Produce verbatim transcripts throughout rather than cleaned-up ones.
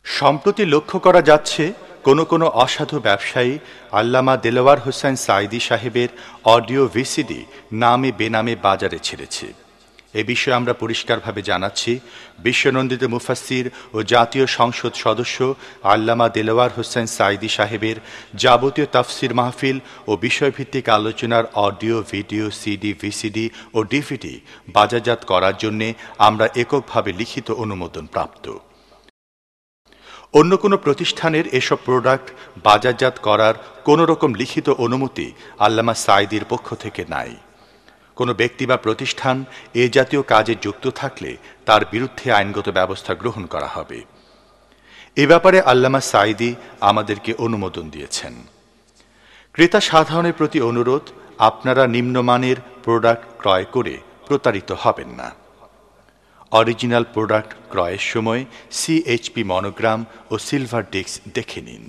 সম্প্রতি লক্ষ্য করা যাচ্ছে কোনো কোনো অসাধু ব্যবসায়ী আল্লামা দেলোয়ার হোসেন সাঈদী সাহেবের অডিও ভিসিডি নামে বেনামে বাজারে ছেড়েছে। এ বিষয়ে আমরা পরিষ্কারভাবে জানাচ্ছি, বিশ্বনন্দিত মুফাসসির ও জাতীয় সংসদ সদস্য আল্লামা দেলোয়ার হোসেন সাঈদী সাহেবের যাবতীয় তাফসির মাহফিল ও বিষয়ভিত্তিক আলোচনার অডিও, ভিডিও, সিডি, ভিসিডি ও ডিভিডি বাজারজাত করার জন্যে আমরা এককভাবে লিখিত অনুমোদন প্রাপ্ত। অন্য কোনো প্রতিষ্ঠানের এসব প্রোডাক্ট বাজারজাত করার কোনো রকম লিখিত অনুমতি আল্লামা সাঈদীর পক্ষ থেকে নাই। কোনো ব্যক্তি বা প্রতিষ্ঠান এ জাতীয় কাজে যুক্ত থাকলে তার বিরুদ্ধে আইনগত ব্যবস্থা গ্রহণ করা হবে। এ ব্যাপারে আল্লামা সাঈদী আমাদেরকে অনুমোদন দিয়েছেন। ক্রেতা সাধারণের প্রতি অনুরোধ, আপনারা নিম্নমানের প্রোডাক্ট ক্রয় করে প্রতারিত হবেন না। অরিজিনাল প্রোডাক্ট ক্রয়ের সময় সিএইচপি মনোগ্রাম ও সিলভার ডিস্ক দেখে নিন।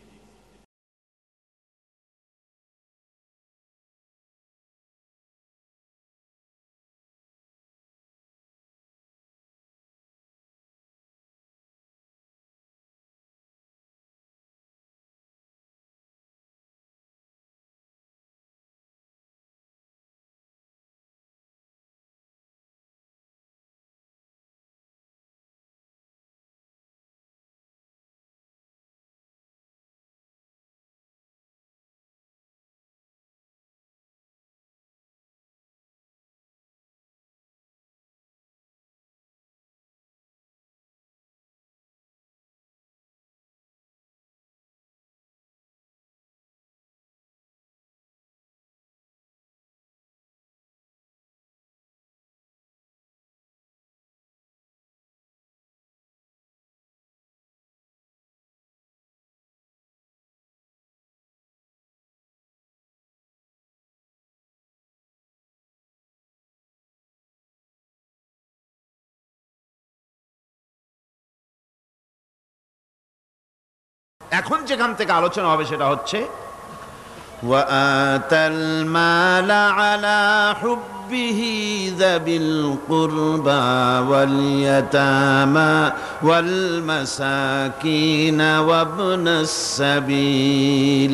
এখন যেখান থেকে আলোচনা হবে সেটা হচ্ছে ওয়াআতাল মালা আলা হুব্বিহি যাবিল কুরবা ওয়াল ইয়াতামা ওয়াল মাসাকিন ওয়াবনাস সাবিল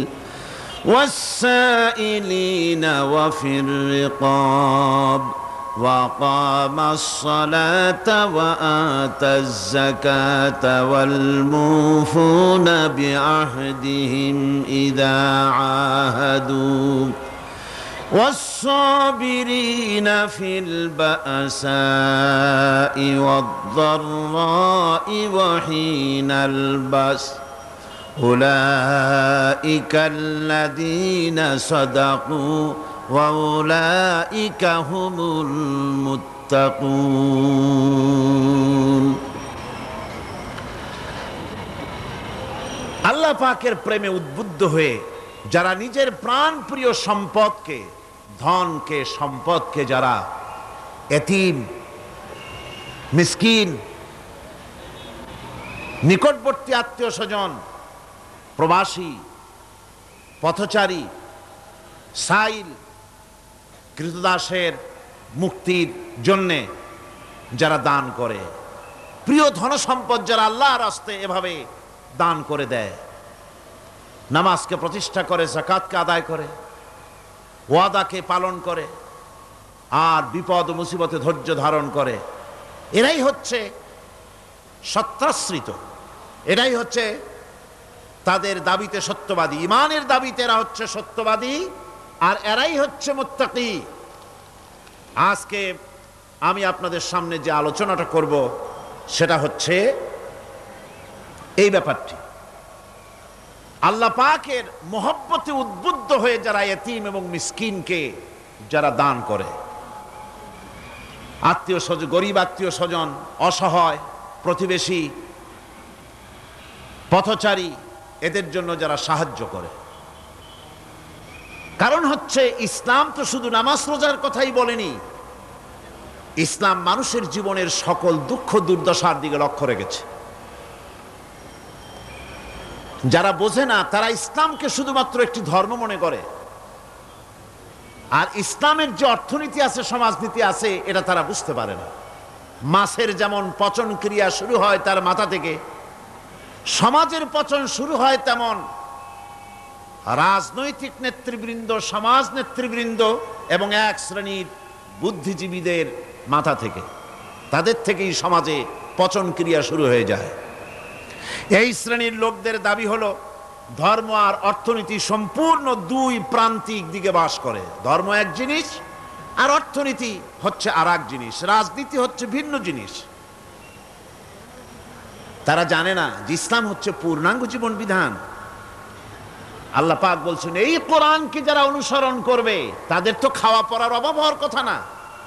ওয়াস-সাইলিনা ওয়া ফির রিকাব وَأَقَامَ الصَّلَاةَ وَآتَى الزَّكَاةَ وَالْمُوفُونَ بِعَهْدِهِمْ إِذَا عَاهَدُوا وَالصَّابِرِينَ فِي الْبَأْسَاءِ وَالضَّرَّاءِ وَحِينَ الْبَأْسِ أُولَئِكَ الَّذِينَ صَدَقُوا وَأُولَئِكَ هُمُ الْمُتَّقُونَ। আল্লাহ পাকের প্রেমে উদ্বুদ্ধ হয়ে যারা নিজের প্রাণ প্রিয় সম্পদকে, ধনকে, সম্পদকে যারা এতিম, মিসকিন, নিকটবর্তী আত্মীয় স্বজন, প্রবাসী, পথচারী, সাইল, কৃতদাসের মুক্তির জন্যে যারা দান করে, প্রিয় ধনসম্পদ যারা আল্লাহর রাস্তায় এভাবে দান করে দেয়, নামাজকে প্রতিষ্ঠা করে, যাকাতকে আদায় করে, ওয়াদাকে পালন করে, আর বিপদ ও মুসিবতে ধৈর্য ধারণ করে, এরাই হচ্ছে সত্যাশ্রিত, এরাই হচ্ছে তাদের দাবিতে সত্যবাদী, ইমানের দাবিতে এরা হচ্ছে সত্যবাদী, আর এরাই হচ্ছে মুত্তাকি। আজকে আমি আপনাদের সামনে যে আলোচনাটা করব সেটা হচ্ছে এই ব্যাপারটি। আল্লাহ পাকের মহব্বতে উদ্বুদ্ধ হয়ে যারা এতিম এবং মিসকিনকে যারা দান করে, আত্মীয় স্বজন, গরিব আত্মীয় স্বজন, অসহায় প্রতিবেশী, পথচারী, এদের জন্য যারা সাহায্য করে। কারণ হচ্ছে ইসলাম তো শুধু নামাজ রোজার কথাই বলেনি, ইসলাম মানুষের জীবনের সকল দুঃখ দুর্দশার দিকে লক্ষ্য রেখেছে। যারা বোঝে না তারা ইসলামকে শুধুমাত্র একটি ধর্ম মনে করে, আর ইসলামের যে অর্থনীতি আছে, সমাজনীতি আছে, এটা তারা বুঝতে পারে না। মাছের যেমন পচন ক্রিয়া শুরু হয় তার মাথা থেকে, সমাজের পতন শুরু হয় তেমন রাজনৈতিক নেতৃবৃন্দ, সমাজ নেতৃবৃন্দ এবং এক শ্রেণীর বুদ্ধিজীবীদের মাথা থেকে, তাদের থেকেই সমাজে পচন ক্রিয়া শুরু হয়ে যায়। এই শ্রেণীর লোকদের দাবি হলো ধর্ম আর অর্থনীতি সম্পূর্ণ দুই প্রান্তিক দিকে বাস করে। ধর্ম এক জিনিস আর অর্থনীতি হচ্ছে আর এক জিনিস, রাজনীতি হচ্ছে ভিন্ন জিনিস। তারা জানে না যে ইসলাম হচ্ছে পূর্ণাঙ্গ জীবন বিধান। আল্লাহ পাক বলছেন এই কোরআনকে যারা অনুসরণ করবে তাদের তো খাওয়া পড়ার অভাব হওয়ার কথা না।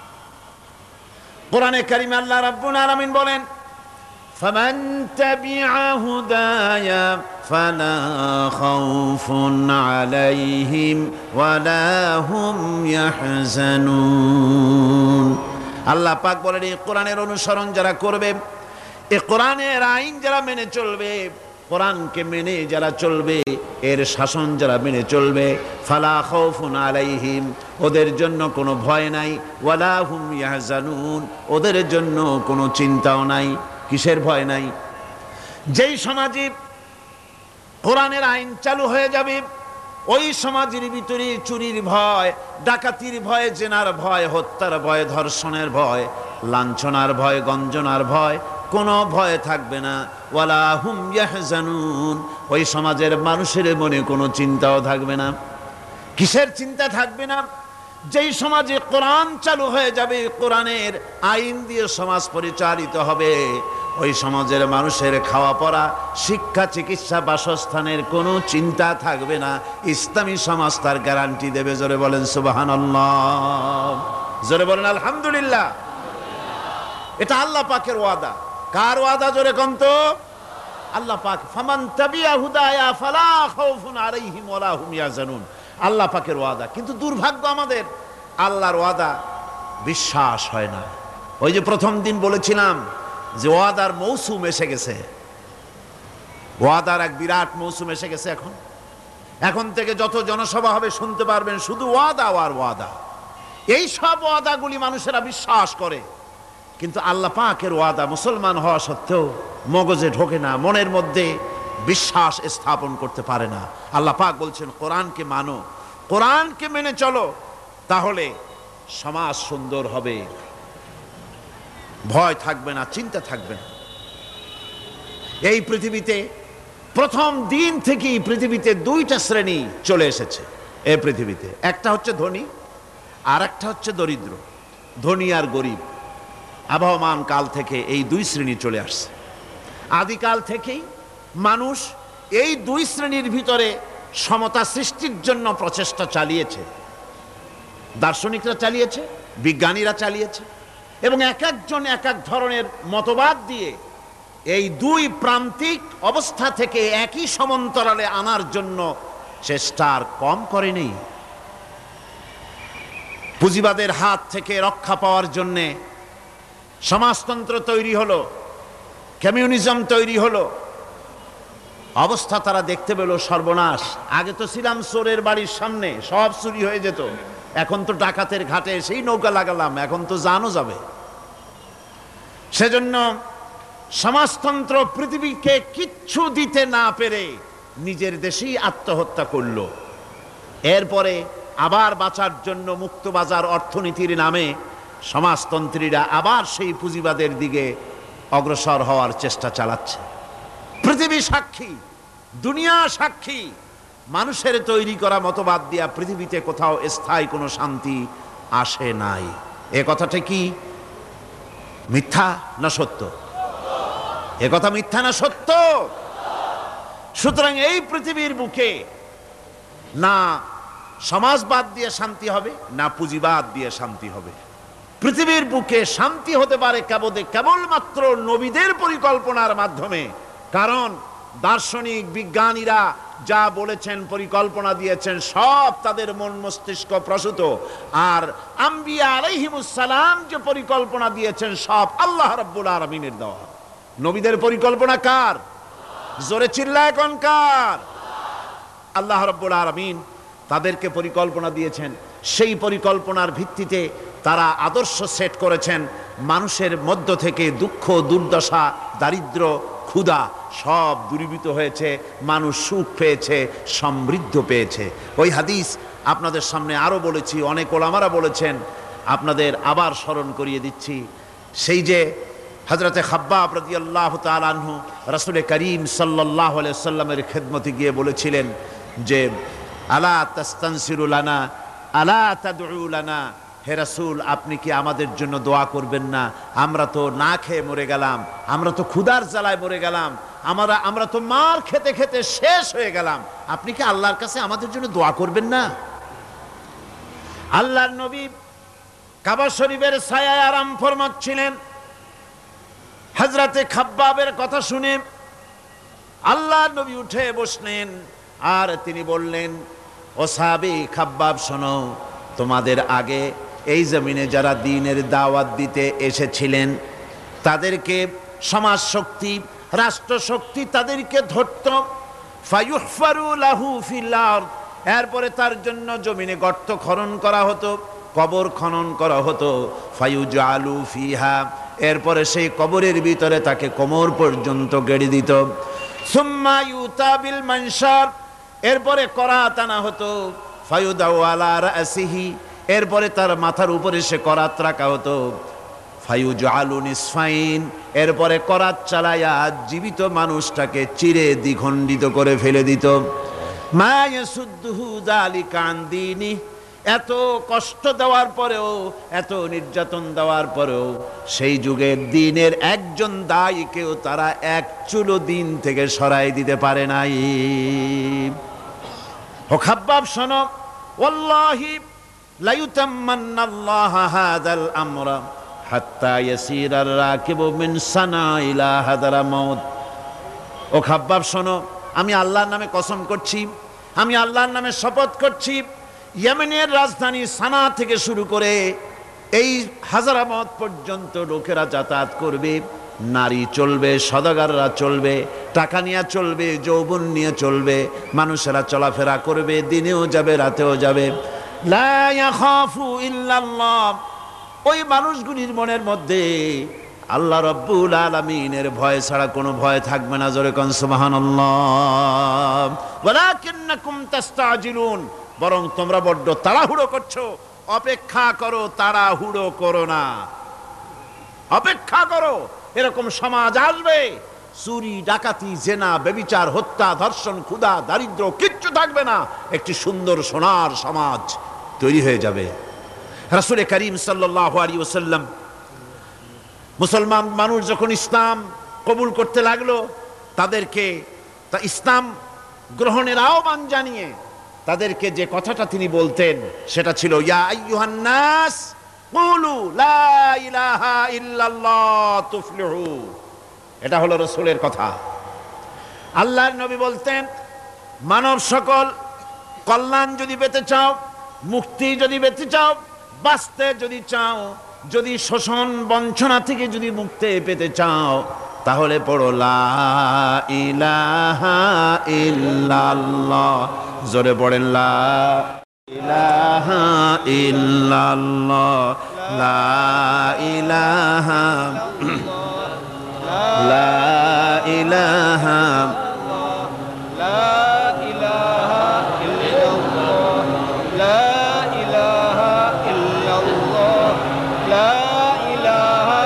কোরআনে কারিমে আল্লাহ রাব্বুল আলামিন বলেন, ফামান তাবিআ হুদায়া ফালা খাউফুন আলাইহিম ওয়ালা হুম ইয়াহজানুন। আল্লাহ পাক বলেন এই কোরআনের অনুসরণ যারা করবে, এই কোরআনের আইন যারা মেনে চলবে, কোরআনকে মেনে যারা চলবে, এর শাসন যারা মেনে চলবে, ফালা খাউফুন আলাইহিম, ওদের জন্য কোনো ভয় নাই, ওয়ালা হুম ইয়াহজানুন, ওদের জন্য কোনো চিন্তাও নাই। কিসের ভয় নাই? যেই সমাজে কোরআনের আইন চালু হয়ে যাবে ওই সমাজের ভিতরে চুরির ভয়, ডাকাতির ভয়, জেনার ভয়, হত্যার ভয়, ধর্ষণের ভয়, লাঞ্ছনার ভয়, গঞ্জনার ভয়, কোনো ভয় থাকবে না। ওয়ালা হুম ইয়াহজানুন, ওই সমাজের মানুষের মনে কোনো চিন্তাও থাকবে না। কিসের চিন্তা থাকবে না? যেই সমাজে কোরআন চালু হয়ে যাবে, কোরআনের আইন দিয়ে সমাজ পরিচালিত হবে, ওই সমাজের মানুষের খাওয়া পড়া, শিক্ষা, চিকিৎসা, বাসস্থানের কোনো চিন্তা থাকবে না। ইসলামী সমাজ তার গ্যারান্টি দেবে। জোরে বলেন সুবহানাল্লাহ, জোরে বলেন আলহামদুলিল্লাহ। এটা আল্লাহ পাকের ওয়াদা। কার ওয়াদা? জোরে কোন তো? আল্লাহ পাক। ফামান তাবিআ হুদায়া ফালা খাউফুন আলাইহিম ওয়ালা হুম ইয়াহজানুন, আল্লাহ পাকের ওয়াদা। কিন্তু দুর্ভাগ্য আমাদের, আল্লাহর ওয়াদা বিশ্বাস হয় না। ওই যে প্রথম দিন বলেছিলাম যে ওয়াদার মৌসুম এসে গেছে, ওয়াদার এক বিরাট মৌসুম এসে গেছে। এখন এখন থেকে যত জনসভা হবে শুনতে পারবেন শুধু ওয়াদা আর ওয়াদা। এই সব ওয়াদাগুলি মানুষেরা বিশ্বাস করে, কিন্তু আল্লাহ পাকের ওয়াদা মুসলমান হওয়া সত্ত্বেও মগজে ঢোকে না, মনের মধ্যে বিশ্বাস স্থাপন করতে পারে না। আল্লাহ পাক বলছেন কোরআনকে মানো, কোরআনকে মেনে চলো, তাহলে সমাজ সুন্দর হবে, ভয় থাকবে না, চিন্তা থাকবে না। এই পৃথিবীতে প্রথম দিন থেকেই পৃথিবীতে দুইটা শ্রেণী চলে এসেছে। এই পৃথিবীতে একটা হচ্ছে ধনী আর একটা হচ্ছে দরিদ্র। ধনী আর গরিব আবহমান কাল থেকে এই দুই শ্রেণী চলে আসছে। আদিকাল থেকেই মানুষ এই দুই শ্রেণীর ভিতরে সমতা সৃষ্টির জন্য প্রচেষ্টা চালিয়েছে। দার্শনিকরা চালিয়েছে, বিজ্ঞানীরা চালিয়েছে, এবং এক একজন এক এক ধরনের মতবাদ দিয়ে এই দুই প্রান্তিক অবস্থা থেকে একই সমান্তরালে আনার জন্য চেষ্টা আর কম করেনি। পুঁজিবাদের হাত থেকে রক্ষা পাওয়ার জন্যে সমাজতন্ত্র তৈরি হলো, কমিউনিজম তৈরি হলো। অবস্থা তারা দেখতে পেল সর্বনাশ। আগে তো ছিলাম চোরের বাড়ির সামনে, সব চুরি হয়ে যেত। এখন তো ডাকাতের ঘাটে সেই নৌকা লাগালাম, এখন তো জানও যাবে। সেজন্য সমাজতন্ত্র পৃথিবীকে কিচ্ছু দিতে না পেরে নিজের দেশেই আত্মহত্যা করলো। এরপরে আবার বাঁচার জন্য মুক্তবাজার অর্থনীতির নামে সমাজতন্ত্রীরা আবার সেই পুঁজিবাদের দিকে অগ্রসর হওয়ার চেষ্টা চালাচ্ছে। পৃথিবী সাক্ষী, দুনিয়া সাক্ষী, মানুষের তৈরি করা মতবাদ দিয়া পৃথিবীতে কোথাও স্থায়ী কোনো শান্তি আসে নাই। এ কথাটা কি মিথ্যা না সত্য? এ কথা মিথ্যা না সত্য? সুতরাং এই পৃথিবীর বুকে না সমাজবাদ দিয়ে শান্তি হবে, না পুঁজিবাদ দিয়ে শান্তি হবে। পৃথিবীর বুকে শান্তি হতে পারে কেবল কেবলমাত্র নবীদের পরিকল্পনার মাধ্যমে। কারণ দার্শনিক বিজ্ঞানীরা যা বলেছেন, পরিকল্পনা দিয়েছেন, সব তাদের মন মস্তিষ্ক প্রসূত। আর আম্বিয়া আলাইহিমুস সালাম যে পরিকল্পনা দিয়েছেন সব আল্লাহ রাব্বুল আলামিনের দেওয়া। নবীদের পরিকল্পনা কার? জোরে চিল্লায় কোন কার? আল্লাহ রাব্বুল আলামিন তাদেরকে পরিকল্পনা দিয়েছেন। সেই পরিকল্পনার ভিত্তিতে তারা আদর্শ সেট করেছেন। মানুষের মধ্য থেকে দুঃখ, দুর্দশা, দারিদ্র, ক্ষুধা সব দূরীভূত হয়েছে, মানুষ সুখ পেয়েছে, সমৃদ্ধ পেয়েছে। ওই হাদিস আপনাদের সামনে আরো বলেছি, অনেক ওলামারা বলেছেন, আপনাদের আবার স্মরণ করিয়ে দিচ্ছি। সেই যে হযরতে খাব্বাব রাদিয়াল্লাহু তাআলা আনহু রাসূল করিম সাল্লাল্লাহু আলাইহি ওয়াসাল্লামের খেদমতে গিয়ে বলেছিলেন যে আলা তাস্তানসিরু লানা আলা তাদউ লানা, হে রাসূল আপনি কি আমাদের জন্য দোয়া করবেন না? আমরা তো না খেয়ে মরে গেলাম, আমরা তো ক্ষুধার জ্বালায় মরে গেলাম, আমরা আমরা তো মার খেতে খেতে শেষ হয়ে গেলাম, আপনি কি আল্লাহর কাছে আমাদের জন্য দোয়া করবেন না? আল্লাহর নবী কাবা শরীফের ছায়ায় আরাম ফরমাচ্ছিলেন। হযরতে খাব্বাবের কথা শুনে আল্লাহর নবী উঠে বসলেন আর তিনি বললেন, ও সাহাবী খাব্বাব শোনো, তোমাদের আগে এই জমিনে যারা দ্বীনের দাওয়াত দিতে এসেছিলেন তাদেরকে সমাজ শক্তি, রাষ্ট্র শক্তি তাদেরকে ধরত, ফায়ুহফারু লাহু ফিল আরদ, এরপরে তার জন্য জমিনে গর্ত খনন করা হতো, কবর খনন করা হতো, ফায়ুজআলু ফিহা, এরপরে সেই কবরের ভিতরে তাকে কোমর পর্যন্ত গেড়ে দিত, সুম্মা ইউতা বিল মানশার, এরপরে করাত আনা হতো, ফায়ুদাউ আলা রাসিহি, এরপরে তার মাথার উপরে সে করাত রাখা হতো, ফায়ুজআলু নিসফাইন, এরপরে করাত চালায়া জীবিত মানুষটাকে চিরে দ্বিখণ্ডিত করে ফেলে দিত। মা ইয়াসুদ্দুহু যালিকা আন দীনি, এত কষ্ট দেওয়ার পরেও, এত নির্যাতন দেওয়ার পরেও সেই যুগের দ্বীনের একজন দায়ীকেও তারা এক চুলো দিন থেকে সরাই দিতে পারে নাই। ও খাব্বাব শোনো, ওয়াল্লাহি লা ইউতাম্মান্নাল্লাহু হাযাল আমরা হাত্তা ইয়াসিরার রাকিবু মিন সানা ইলা হাদারামাউত। ও খাব্বাব শোনো, আমি আল্লাহর নামে কসম করছি, আমি আল্লাহর নামে শপথ করছি, ইয়েমেনের রাজধানী সানা থেকে শুরু করে এই হাজারামত পর্যন্ত লোকেরা যাতায়াত করবে, নারী চলবে, সদাগররা চলবে, টাকা নিয়ে চলবে, যৌবন নিয়ে চলবে, মানুষেরা চলাফেরা করবে, দিনেও যাবে রাতেও যাবে। লা ইয়াখাফু ইল্লাল্লাহ, ওই মানুষগুলির মনের মধ্যে আল্লাহ রাব্বুল আলামিনের ভয় ছাড়া কোনো ভয় থাকবে না। জোরে কোন সুবহানাল্লাহ। ওয়ালাকিন্নাকুম তাস্তাজিলুন, বরং তোমরা বড্ড তাড়াহুড়ো করছো, অপেক্ষা করো, তাড়াহুড়ো করো না, অপেক্ষা করো। এরকম সমাজ আসবে, চুরি ডাকাতি জেনা ব্যভিচার হত্যা ধর্ষণ ক্ষুধা দারিদ্র কিচ্ছু থাকবে না, একটি সুন্দর সোনার সমাজ তৈরি হয়ে যাবে। রাসূল করিম সাল্লাল্লাহু আলাইহি ওয়াসাল্লাম মুসলমান মানুষ যখন ইসলাম কবুল করতে লাগলো, তাদেরকে তা ইসলাম গ্রহণের আহ্বান জানিয়ে তাদেরকে যে কথাটা তিনি বলতেন সেটা ছিল, ইয়া আইয়ুহান নাস কুলু লা ইলাহা ইল্লাল্লাহ তুফলিহু। এটা হলো রাসূলের কথা। আল্লাহর নবী বলতেন, মানব সকল কল্যাণ যদি পেতে চাও, মুক্তি যদি পেতে চাও, বাঁচতে যদি চাও, যদি শোষণ বঞ্চনা থেকে যদি মুক্তি পেতে চাও, তাহলে পড়ো লা ইলাহা ইল্লাল্লাহ। জোরে পড়েন লা ইলাহা ইল্লাল্লাহ, লা ইলাহা লা ইলাহা লা ইলাহা ইল্লাল্লাহ, লা ইলাহা ইল্লাল্লাহ, লা ইলাহা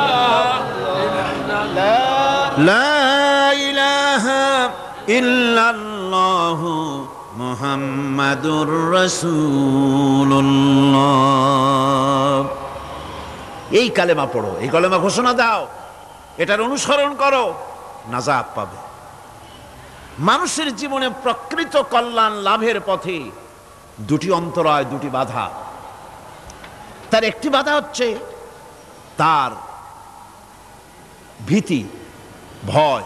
ইল্লাল্লাহ, লা ইলাহা ইল্লাল্লাহ মুহাম্মাদুর রাসূলুল্লাহ। এই কালেমা পড়ো, এই কালেমা ঘোষণা দাও, এটার অনুসরণ করো, নাজাত পাবে। মানুষের জীবনে প্রকৃত কল্যাণ লাভের পথে দুটি অন্তরায়, দুটি বাধা। তার একটি বাধা হচ্ছে তার ভীতি, ভয়,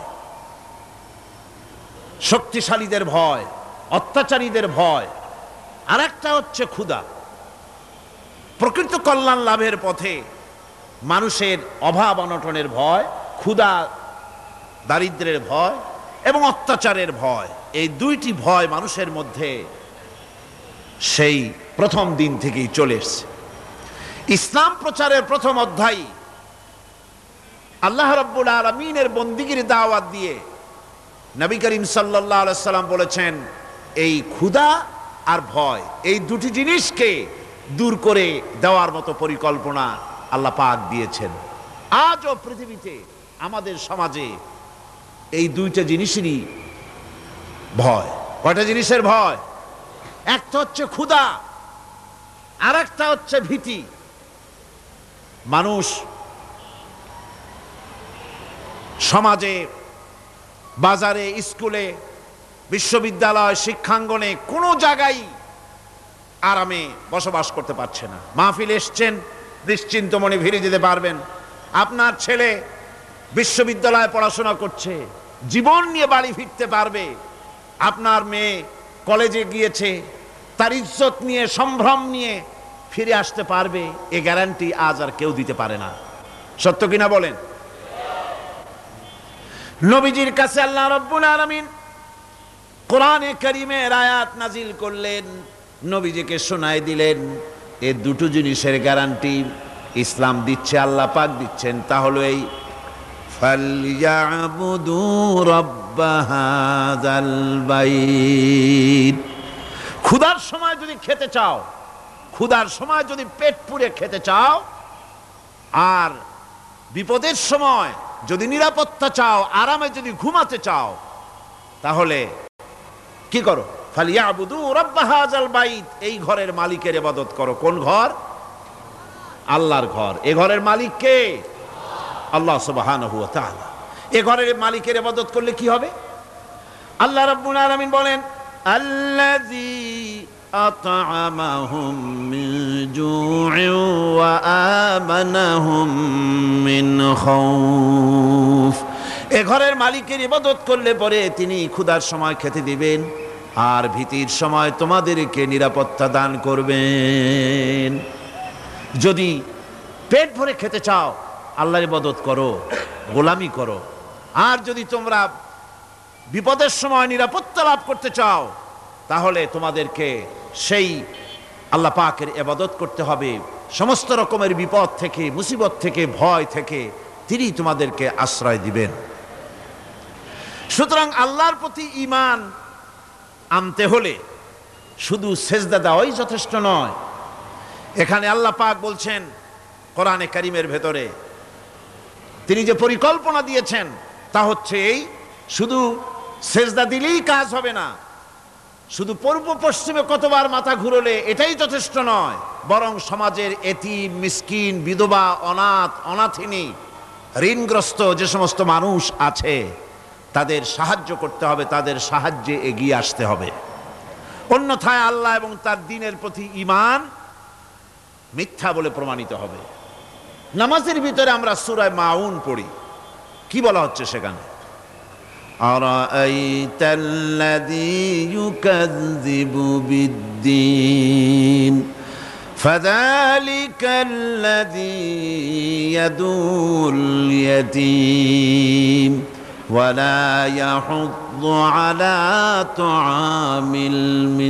শক্তিশালীদের ভয়, অত্যাচারীদের ভয়। আর একটা হচ্ছে ক্ষুধা। প্রকৃত কল্যাণ লাভের পথে মানুষের অভাব অনটনের ভয়, ক্ষুধা দারিদ্র্যের ভয় এবং অত্যাচারের ভয়, এই দুইটি ভয় মানুষের মধ্যে সেই প্রথম দিন থেকেই চলে এসেছে। ইসলাম প্রচারের প্রথম অধ্যায় আল্লাহ রাব্বুল আলামিনের বন্দিগির দাওয়াত দিয়ে নবী করিম সাল্লাল্লাহু আলাইহি সাল্লাম বলেছেন, এই ক্ষুধা আর ভয় এই দুটি জিনিসকে দূর করে দেওয়ার মতো পরিকল্পনা আল্লাহ পাক দিয়েছেন। আজও পৃথিবীতে আমাদের সমাজে এই দুইটা জিনিসেরই ভয়। কয়টা জিনিসের ভয়? একটা হচ্ছে ক্ষুধা, আর একটা হচ্ছে ভীতি। মানুষ সমাজে, বাজারে, স্কুলে, বিশ্ববিদ্যালয়, শিক্ষাঙ্গনে কোনো জায়গায় আরামে বসবাস করতে পারছে না। মাহফিল এসছেন, নিশ্চিন্ত মনে ফিরে যেতে পারবেন। আপনার ছেলে বিশ্ববিদ্যালয়ে পড়াশোনা করছে, জীবন নিয়ে বাড়ি ফিরতে পারবে। আপনার মেয়ে কলেজে গিয়েছে, তার ইজ্জত নিয়ে, সম্ভ্রম নিয়ে ফিরে আসতে পারবে, এ গ্যারান্টি আজ আর কেউ দিতে পারে না। সত্য কিনা বলেন? নবীজির কাছে আল্লাহ রাব্বুল আলামিন কোরআনে কারীমের আয়াত নাজিল করলেন, নবীজিকে শোনায় দিলেন। এই দুটো জিনিসের গ্যারান্টি ইসলাম দিচ্ছে, আল্লাহ পাক দিচ্ছেন। তা হলো এই ফালইয়াবুদু রাব্ব হাযাল বাইত। ক্ষুধার সময় যদি খেতে চাও, ক্ষুধার সময় যদি পেট পুড়ে খেতে চাও, আর বিপদের সময় যদি নিরাপত্তা চাও, আরামে যদি ঘুমাতে চাও, তাহলে কি করো? ফালইয়াবুদু রাব্ব হাযাল বাইত। এই ঘরের মালিকের ইবাদত করো। কোন ঘর? আল্লাহর ঘর। এ ঘরের মালিক কে? আল্লাহ সুবহানাহু ওয়া তাআলা। এ ঘরের মালিকের ইবাদত করলে কি হবে? আল্লাহ রাব্বুল আলামিন বলেন, আল্লাযী আত'আমাহুম মিন জু'ইন ওয়া আমানাহুম মিন খাউফ। এ ঘরের মালিকের ইবাদত করলে পরে তিনি ক্ষুধার সময় খেতে দিবেন, আর ভীতির সময় তোমাদেরকে নিরাপত্তা দান করবেন। যদি পেট ভরে খেতে চাও, আল্লাহর ইবাদত করো, গোলামি করো। আর যদি তোমরা বিপদের সময় নিরাপত্তা লাভ করতে চাও, তাহলে তোমাদেরকে সেই আল্লাহ পাকের ইবাদত করতে হবে। সমস্ত রকমের বিপদ থেকে, মুসিবত থেকে, ভয় থেকে তিনি তোমাদেরকে আশ্রয় দিবেন। সুতরাং আল্লাহর প্রতি ঈমান আনতে হলে শুধু সেজদা দেওয়াই যথেষ্ট নয়। এখানে আল্লাহ পাক বলছেন কোরআনে কারীমের ভেতরে, তিনি যে পরিকল্পনা দিয়েছেন তা হচ্ছে এই, শুধু সেজদা দিলেই কাজ হবে না, শুধু পূর্ব পশ্চিমে কতবার মাথা ঘুরলে এটাই যথেষ্ট নয়, বরং সমাজের এতিম, মিসকিন, বিধবা, অনাথ, অনাথিনী, ঋণগ্রস্ত যে সমস্ত মানুষ আছে তাদের সাহায্য করতে হবে, তাদের সাহায্যে এগিয়ে আসতে হবে। অন্যথায় আল্লাহ এবং তার দ্বীনের প্রতি ঈমান মিথ্যা বলে প্রমাণিত হবে। নামাজের ভিতরে আমরা সূরা মাউন পড়ি, কি বলা হচ্ছে সেখানে? আরাআইতাল্লাযী ইউকাযযিবু বিদ্দীন ফাযালিকাল্লাযী ইয়াদুল ইয়াতীম ওয়ালা ইয়াহুদ্দু আলা তুআমিল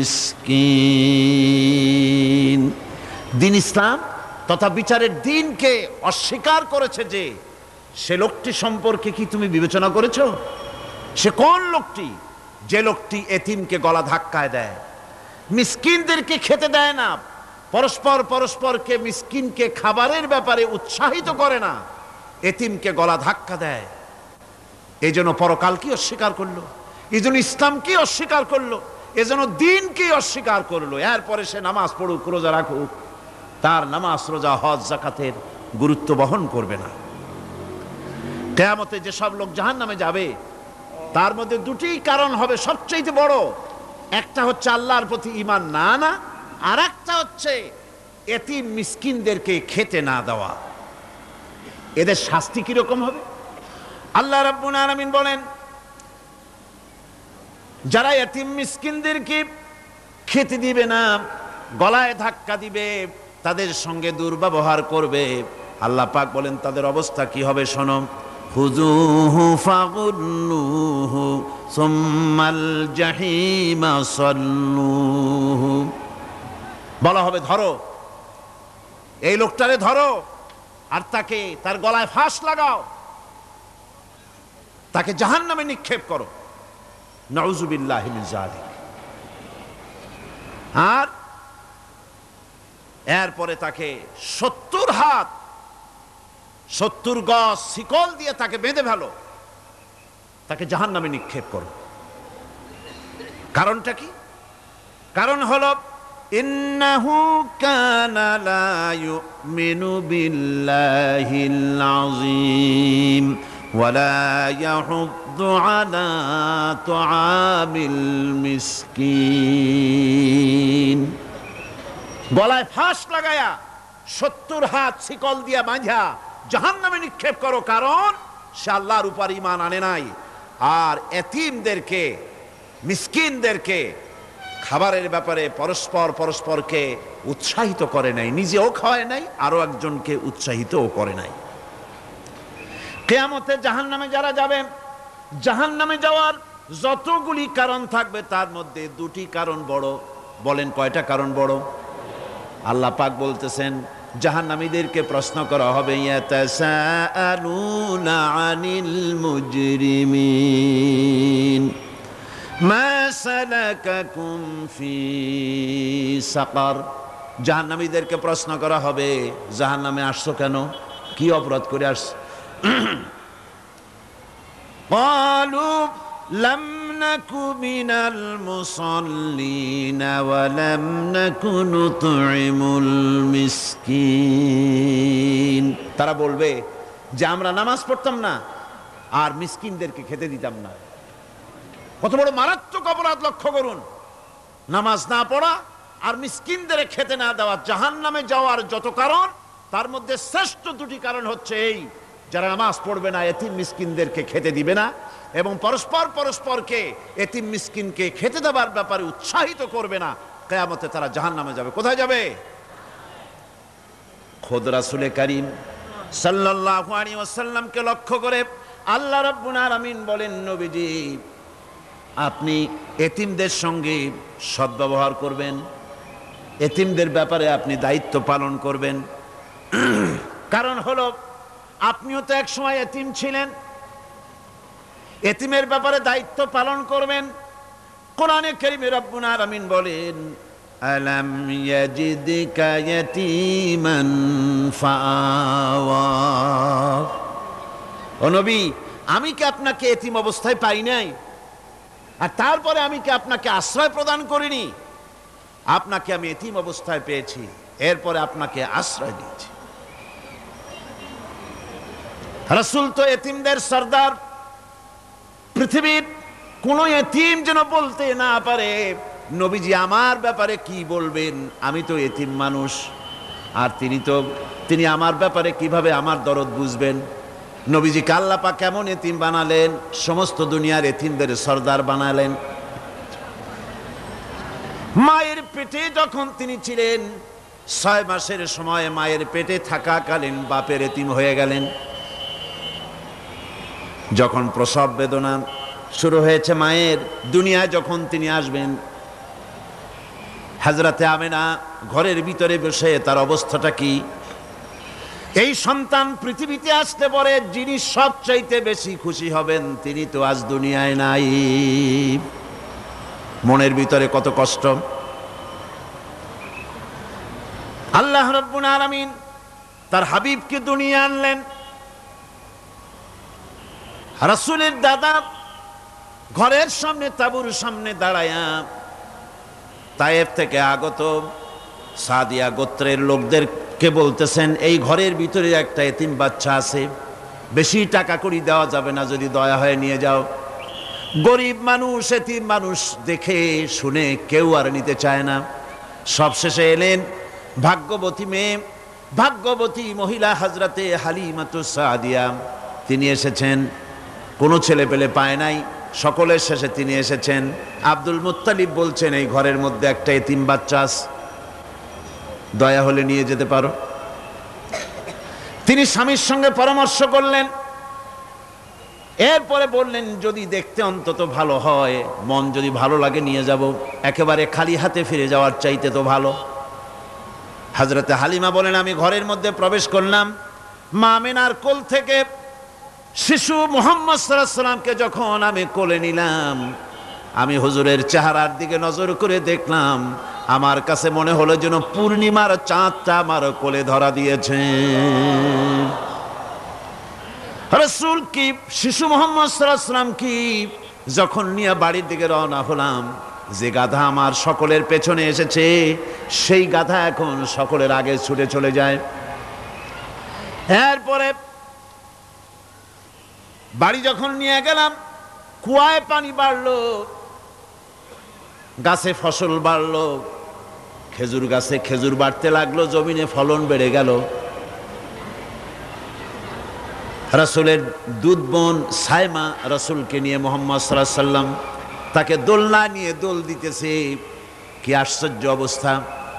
মিসকিন। দ্বীন ইসলাম তথা বিচারের দ্বীনকে অস্বীকার করেছে যে সে লোকটি সম্পর্কে কি তুমি বিবেচনা করেছো? সে কোন লোকটি? যে লোকটি এতিমকে গলা ধাক্কায় দেয়, মিসকিনদেরকে খেতে দেয় না, পরস্পর পরস্পরকে মিসকিনকে খাবারের ব্যাপারে উৎসাহিত করে না, এতিমকে গলা ধাক্কা দেয়। এই জন্য পরকালকে অস্বীকার করলো, এই জন্য ইসলামকে অস্বীকার করলো, এই জন্য দ্বীনকে অস্বীকার করলো। এরপরে সে নামাজ পড়ুক, রোজা রাখুক, তার নামাজ, রোজা, হজ, যাকাতের গুরুত্ব বহন করবে না। কিয়ামতে যেসব লোক জাহান্নামে যাবে তার মধ্যে দুটি কারণ হবে সবচেয়ে বড়। একটা হচ্ছে আল্লাহর প্রতি ঈমান না আনা, আর একটা হচ্ছে এতিম মিসকিনদেরকে খেতে না দেওয়া। এদের শাস্তি কিরকম হবে? আল্লাহ রাব্বুল আলামিন বলেন, যারা এতিম মিসকিনদেরকে খেতে দিবে না, গলায় ধাক্কা দিবে, তাদের সঙ্গে দুর্ব্যবহার করবে, আল্লাহ পাক বলেন তাদের অবস্থা কি হবে শোনো। খুযূহু ফাগুল্লুহু সুম্মাল জাহিমা সাল্লুহু। বলা হবে ধরো, এই লোকটারে ধরো আর তাকে তার গলায় ফাঁস লাগাও, তাকে জাহান্নামে নিক্ষেপ করো, নাউযুবিল্লাহি মিন যালিক। আর এরপরে তাকে সত্তর হাত সত্তর গজ শিকল দিয়ে তাকে বেঁধে ফেলো, তাকে জাহান্নামে নিক্ষেপ করো। কারণটা কি? কারণ হলো ইন্নাহু কানা লা ইউমিনু বিল্লাহিল আযীম ওয়া লা ইয়াহুদ্দু আলা তুআমিল মিসকিন। গলায় ফাঁস লাগায়া সত্তর হাত শিকল দিয়া বাঁধা জাহান্নামে নিক্ষেপ করো, কারণ সে আল্লাহর উপর ঈমান আনে নাই, আর এতিমদেরকে মিসকিনদেরকে খাবারের ব্যাপারে পরস্পর পরস্পরকে উৎসাহিত করে নাই, নিজেও খাওয়ায় নাই, আরো একজনকে উৎসাহিতও করে নাই। কিয়ামতে জাহান্নামে যারা যাবে, জাহান্নামে যাওয়ার যতগুলি কারণ থাকবে তার মধ্যে দুটি কারণ বড়। বলেন কয়টা কারণ বড়? আল্লাহ পাক বলতেছেন জাহান্নামীদেরকে প্রশ্ন করা হবে, ইয়াতাসাআলুনা আনিল মুজরিমিন মা সালাকাকুম ফি সাকার। জাহান্নামীদেরকে প্রশ্ন করা হবে, জাহান্নামে আসছো কেন, কি অপরাধ করে আসছো? ক্বালু লাম নাকু মিনাল মুসাল্লিন ওয়া লাম নাকু নুতঈমুল মিসকিন। তারা বলবে যে আমরা নামাজ পড়তাম না আর মিসকিনদেরকে খেতে দিতাম না। কত বড় মারাত্মক অপরাধ লক্ষ্য করুন, নামাজ না পড়া আর মিসকিনদের খেতে না দেওয়া। জাহান্নামে যাওয়ার যত কারণ তার মধ্যে শ্রেষ্ঠ দুটি কারণ হচ্ছে এই, যারা নামাজ পড়বে না, এতিম মিসকিনদেরকে খেতে দিবে না, এবং পরস্পর পরস্পরকে এতিম মিসকিনকে খেতে দেওয়ার ব্যাপারে উৎসাহিত করবে না, কিয়ামতে তারা জাহান্নামে যাবে। কোথায় যাবে? খোদ রাসূলে কারীম সাল্লাল্লাহু আলাইহি ওয়াসাল্লামকে লক্ষ্য করে আল্লাহ রাব্বুল আলামিন বলেন, নবীজি আপনি এতিমদের সঙ্গে সদ্ব্যবহার করবেন, এতিমদের ব্যাপারে আপনি দায়িত্ব পালন করবেন। কারণ হলো আপনিও তো এক সময় এতিম ছিলেন, এতিমের ব্যাপারে দায়িত্ব পালন করবেন। কোরআনে কারীমে রব্বুল আলামিন বলেন, আলাম ইয়াজিদকা ইয়াতীমান ফাআওয়া। ও নবী, আমি কি আপনাকে এতিম অবস্থায় পাই নাই? আর তারপরে আমি কি আপনাকে আশ্রয় প্রদান করিনি? আপনাকে আমি এতিম অবস্থায় পেয়েছি, এরপরে আপনাকে আশ্রয় দিয়েছি। রাসূল তো এতিমদের সরদার। পৃথিবীর কোন এতিম যেন বলতে না পারে নবীজি আমার ব্যাপারে কি বলবেন, আমি তো এতিম মানুষ, আর তিনি তো তিনি আমার ব্যাপারে কিভাবে আমার দরদ বুঝবেন। নবীজিকে আল্লাহ পাক কেমন এতিম বানালেন, সমস্ত দুনিয়ার এতিমদের সরদার বানালেন। মায়ের পেটে যখন তিনি ছিলেন, ছয় মাসের সময় মায়ের পেটে থাকাকালীন বাপের এতিম হয়ে গেলেন। যখন প্রসব বেদনা শুরু হয়েছে মায়ের, দুনিয়ায় যখন তিনি আসবেন, হযরতে আমেনা ঘরের ভিতরে বসে তার অবস্থাটা কি? এই সন্তান পৃথিবীতে আসতে পরে যিনি সবচাইতে বেশি খুশি হবেন তিনি তো আজ দুনিয়ায় নাই। মনের ভিতরে কত কষ্ট। আল্লাহ রাব্বুল আলামিন তার হাবিবকে দুনিয়া আনলেন। রাসূলের দাদা ঘরের সামনে তাঁবুর সামনে দাঁড়ায়া তায়েফ থেকে আগত সাদিয়া গোত্রের লোকদেরকে বলতেছেন, এই ঘরের ভিতরে একটা এতিম বাচ্চা আছে, বেশি টাকা করি দেওয়া যাবে না, যদি দয়া হয়ে নিয়ে যাও। গরিব মানুষ, এতিম মানুষ দেখে শুনে কেউ আর নিতে চায় না। সবশেষে এলেন ভাগ্যবতী মেয়ে, ভাগ্যবতী মহিলা হযরতে হালিমাতুস সাদিয়া। তিনি এসেছেন, কোনো ছেলে পেলে পায় নাই, সকলের শেষে তিনি এসেছেন। আব্দুল মুত্তালিব বলছেন, এই ঘরের মধ্যে একটা এতিম বাচ্চা আছে, দয়া হলে নিয়ে যেতে পারো। তিনি স্বামীর সঙ্গে পরামর্শ করলেন, এরপরে বললেন যদি দেখতে অন্তত ভালো হয়, মন যদি ভালো লাগে নিয়ে যাব, একেবারে খালি হাতে ফিরে যাওয়ার চাইতে তো ভালো। হযরতে হালিমা বলেন, আমি ঘরের মধ্যে প্রবেশ করলাম, মা আমেনার কোল থেকে শিশু মুহাম্মদ সাল্লাল্লাহু আলাইহি সাল্লামকে যখন আমি কোলে নিলাম, আমি হুজুরের চেহারার দিকে নজর করে দেখলাম, আমার কাছে মনে হলো যেন পূর্ণিমার চাঁদটা আমার কোলে ধরা দিয়েছে। রাসূল কি শিশু মুহাম্মদ সাল্লাল্লাহু আলাইহি সাল্লাম কি যখন নিয়ে বাড়ির দিকে রওনা হলাম, যে গাধা আমার সকলের পেছনে এসেছে সেই গাধা এখন সকলের আগে ছুটে চলে যায়। এরপরে বাড়ি যখন নিয়ে গেলাম, কুয়ায় পানি বাড়লো, গাছে ফসল বাড়লো, খেজুর গাছে খেজুর বাড়তে লাগলো, জমিনে ফলন বেড়ে গেল। রাসূলের দুধ বোন সাইমা রাসূলকে নিয়ে মুহাম্মদ সাল্লাল্লাহু আলাইহি সাল্লাম তাকে দোলনা নিয়ে দোল দিতেছে। কি আশ্চর্য অবস্থা!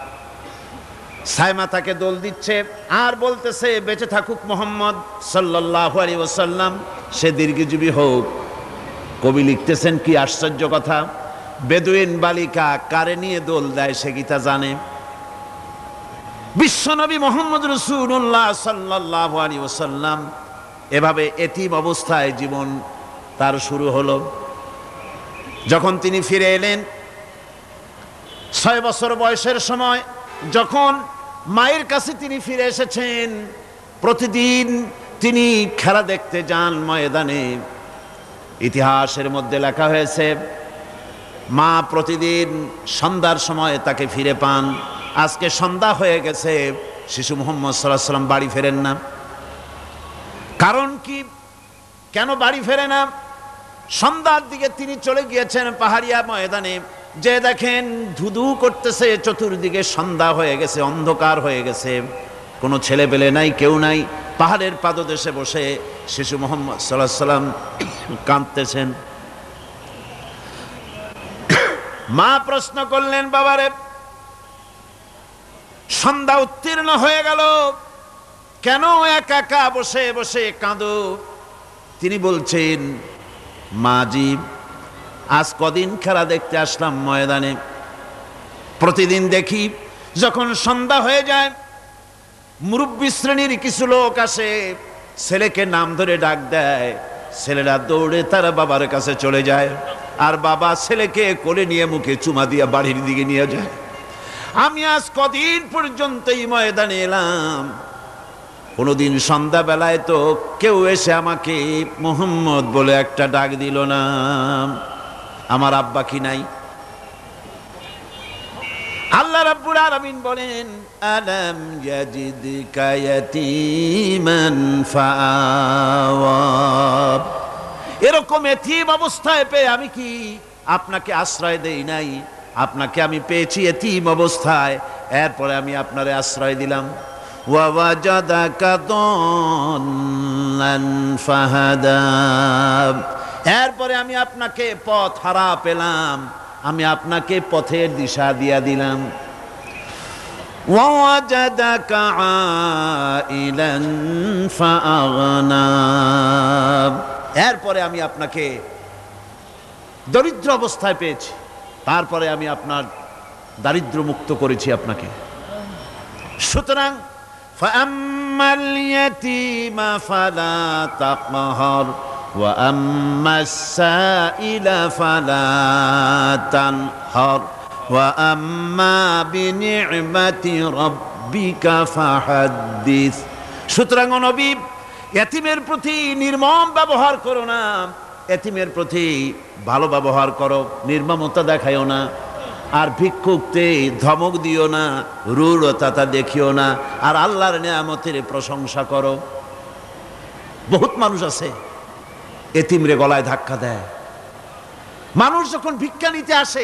সাইমা তাকে দোল দিচ্ছে আর বলতেছে, বেঁচে থাকুক মুহাম্মদ সাল্লাল্লাহু আলাইহি ওয়াসাল্লাম, সে দীর্ঘজীবী হোক। কবি লিখতেছেন কি আশ্চর্য কথা, বেদুইন বালিকা কারে নিয়ে দোল দেয় সে কি তা জানে? বিশ্বনবী মুহাম্মদ রাসূলুল্লাহ সাল্লাল্লাহু আলাইহি ওয়াসাল্লাম এভাবে এতিম অবস্থায় জীবন তার শুরু হলো। যখন তিনি ফিরে এলেন ছয় বছর বয়সের সময়, যখন মায়ের কাছে তিনি ফিরে এসেছেন, প্রতিদিন তিনি খেলা দেখতে যান ময়দানে। ইতিহাসের মধ্যে লেখা হয়েছে, মা প্রতিদিন সন্ধ্যার সময় তাকে ফিরে পান। আজকে সন্ধ্যা হয়ে গেছে, শিশু মুহাম্মদ সাল্লাল্লাহু আলাইহি সাল্লাম বাড়ি ফেরেন না। কারণ কি, কেন বাড়ি ফেরে না? সন্ধ্যার দিকে তিনি চলে গিয়েছেন পাহাড়িয়া ময়দানে, যে দেখেন ধুধু করতেছে চতুর্দিকে, সন্ধ্যা হয়ে গেছে, অন্ধকার হয়ে গেছে, কোনো ছেলে পেলে নাই, কেউ নাই। পাহাড়ের পাদদেশে বসে শিশু মুহাম্মদ সাল্লাল্লাহু আলাইহি সাল্লাম কাঁদতেছেন। মা প্রশ্ন করলেন, বাবারে সন্ধ্যা উত্তীর্ণ হয়ে গেল, কেন একা একা বসে বসে কাঁদো? তিনি বলছেন, মাজি আজ কদিন খেলা দেখতে আসলাম ময়দানে, প্রতিদিন দেখি যখন সন্ধ্যা হয়ে যায় মুরব্বী শ্রেণীর কিছু লোক আসে, ছেলেকে নাম ধরে ডাক দেয়, ছেলেরা দৌড়ে তার বাবার কাছে চলে যায়, আর বাবা ছেলেকে কোলে নিয়ে মুখে চুমা দিয়ে বাড়ির দিকে নিয়ে যায়। আমি আজ কদিন পর্যন্ত এই ময়দানে এলাম, কোনোদিন সন্ধ্যাবেলায় তো কেউ এসে আমাকে মুহাম্মদ বলে একটা ডাক দিল না। আমার আব্বা কি নাই? আল্লাহ রাব্বুল আলামিন বলেন, আলাম ইয়াজিদকা ইয়াতীমান ফাআওয়া। এরকম এতিম অবস্থায় পেয়ে আমি কি আপনাকে আশ্রয় দেই নাই? আপনাকে আমি পেয়েছি এতিম অবস্থায়, এরপরে আমি আপনারে আশ্রয় দিলাম। ওয়াওয়াজাদাকা দাল্লান ফাহাদা। এরপরে আমি আপনাকে পথ হারা পেলাম, আমি আপনাকে পথের দিশা দিয়া দিলাম। ওয়াওয়াজাদাকা আইলান ফাআগনা। এরপরে আমি আপনাকে দরিদ্র অবস্থায় পেয়েছি, তারপরে আমি আপনার দারিদ্র মুক্ত করেছি আপনাকে। সুতরাং ফাআম্মাল ইয়াতীমা ফালা তাকহার ওয়া আম্মাস সাইলা ফালা তানহার ওয়া আম্মা বিনি'মাতি রাব্বিকা ফাহাদ্দিস। সুতরাং নবী, এতিমের প্রতি নির্মম ব্যবহার করো না, এতিমের প্রতি ভালো ব্যবহার করো, নির্মমতা দেখাইও না। আর ভিক্ষুকতে ধমক দিও না, রূঢ়তা দেখিও না, আর আল্লাহর নিয়ামতের প্রশংসা করো। বহুত মানুষ আছে এতিমরে গলায় ধাক্কা দেয়। মানুষ যখন ভিক্ষা নিতে আসে,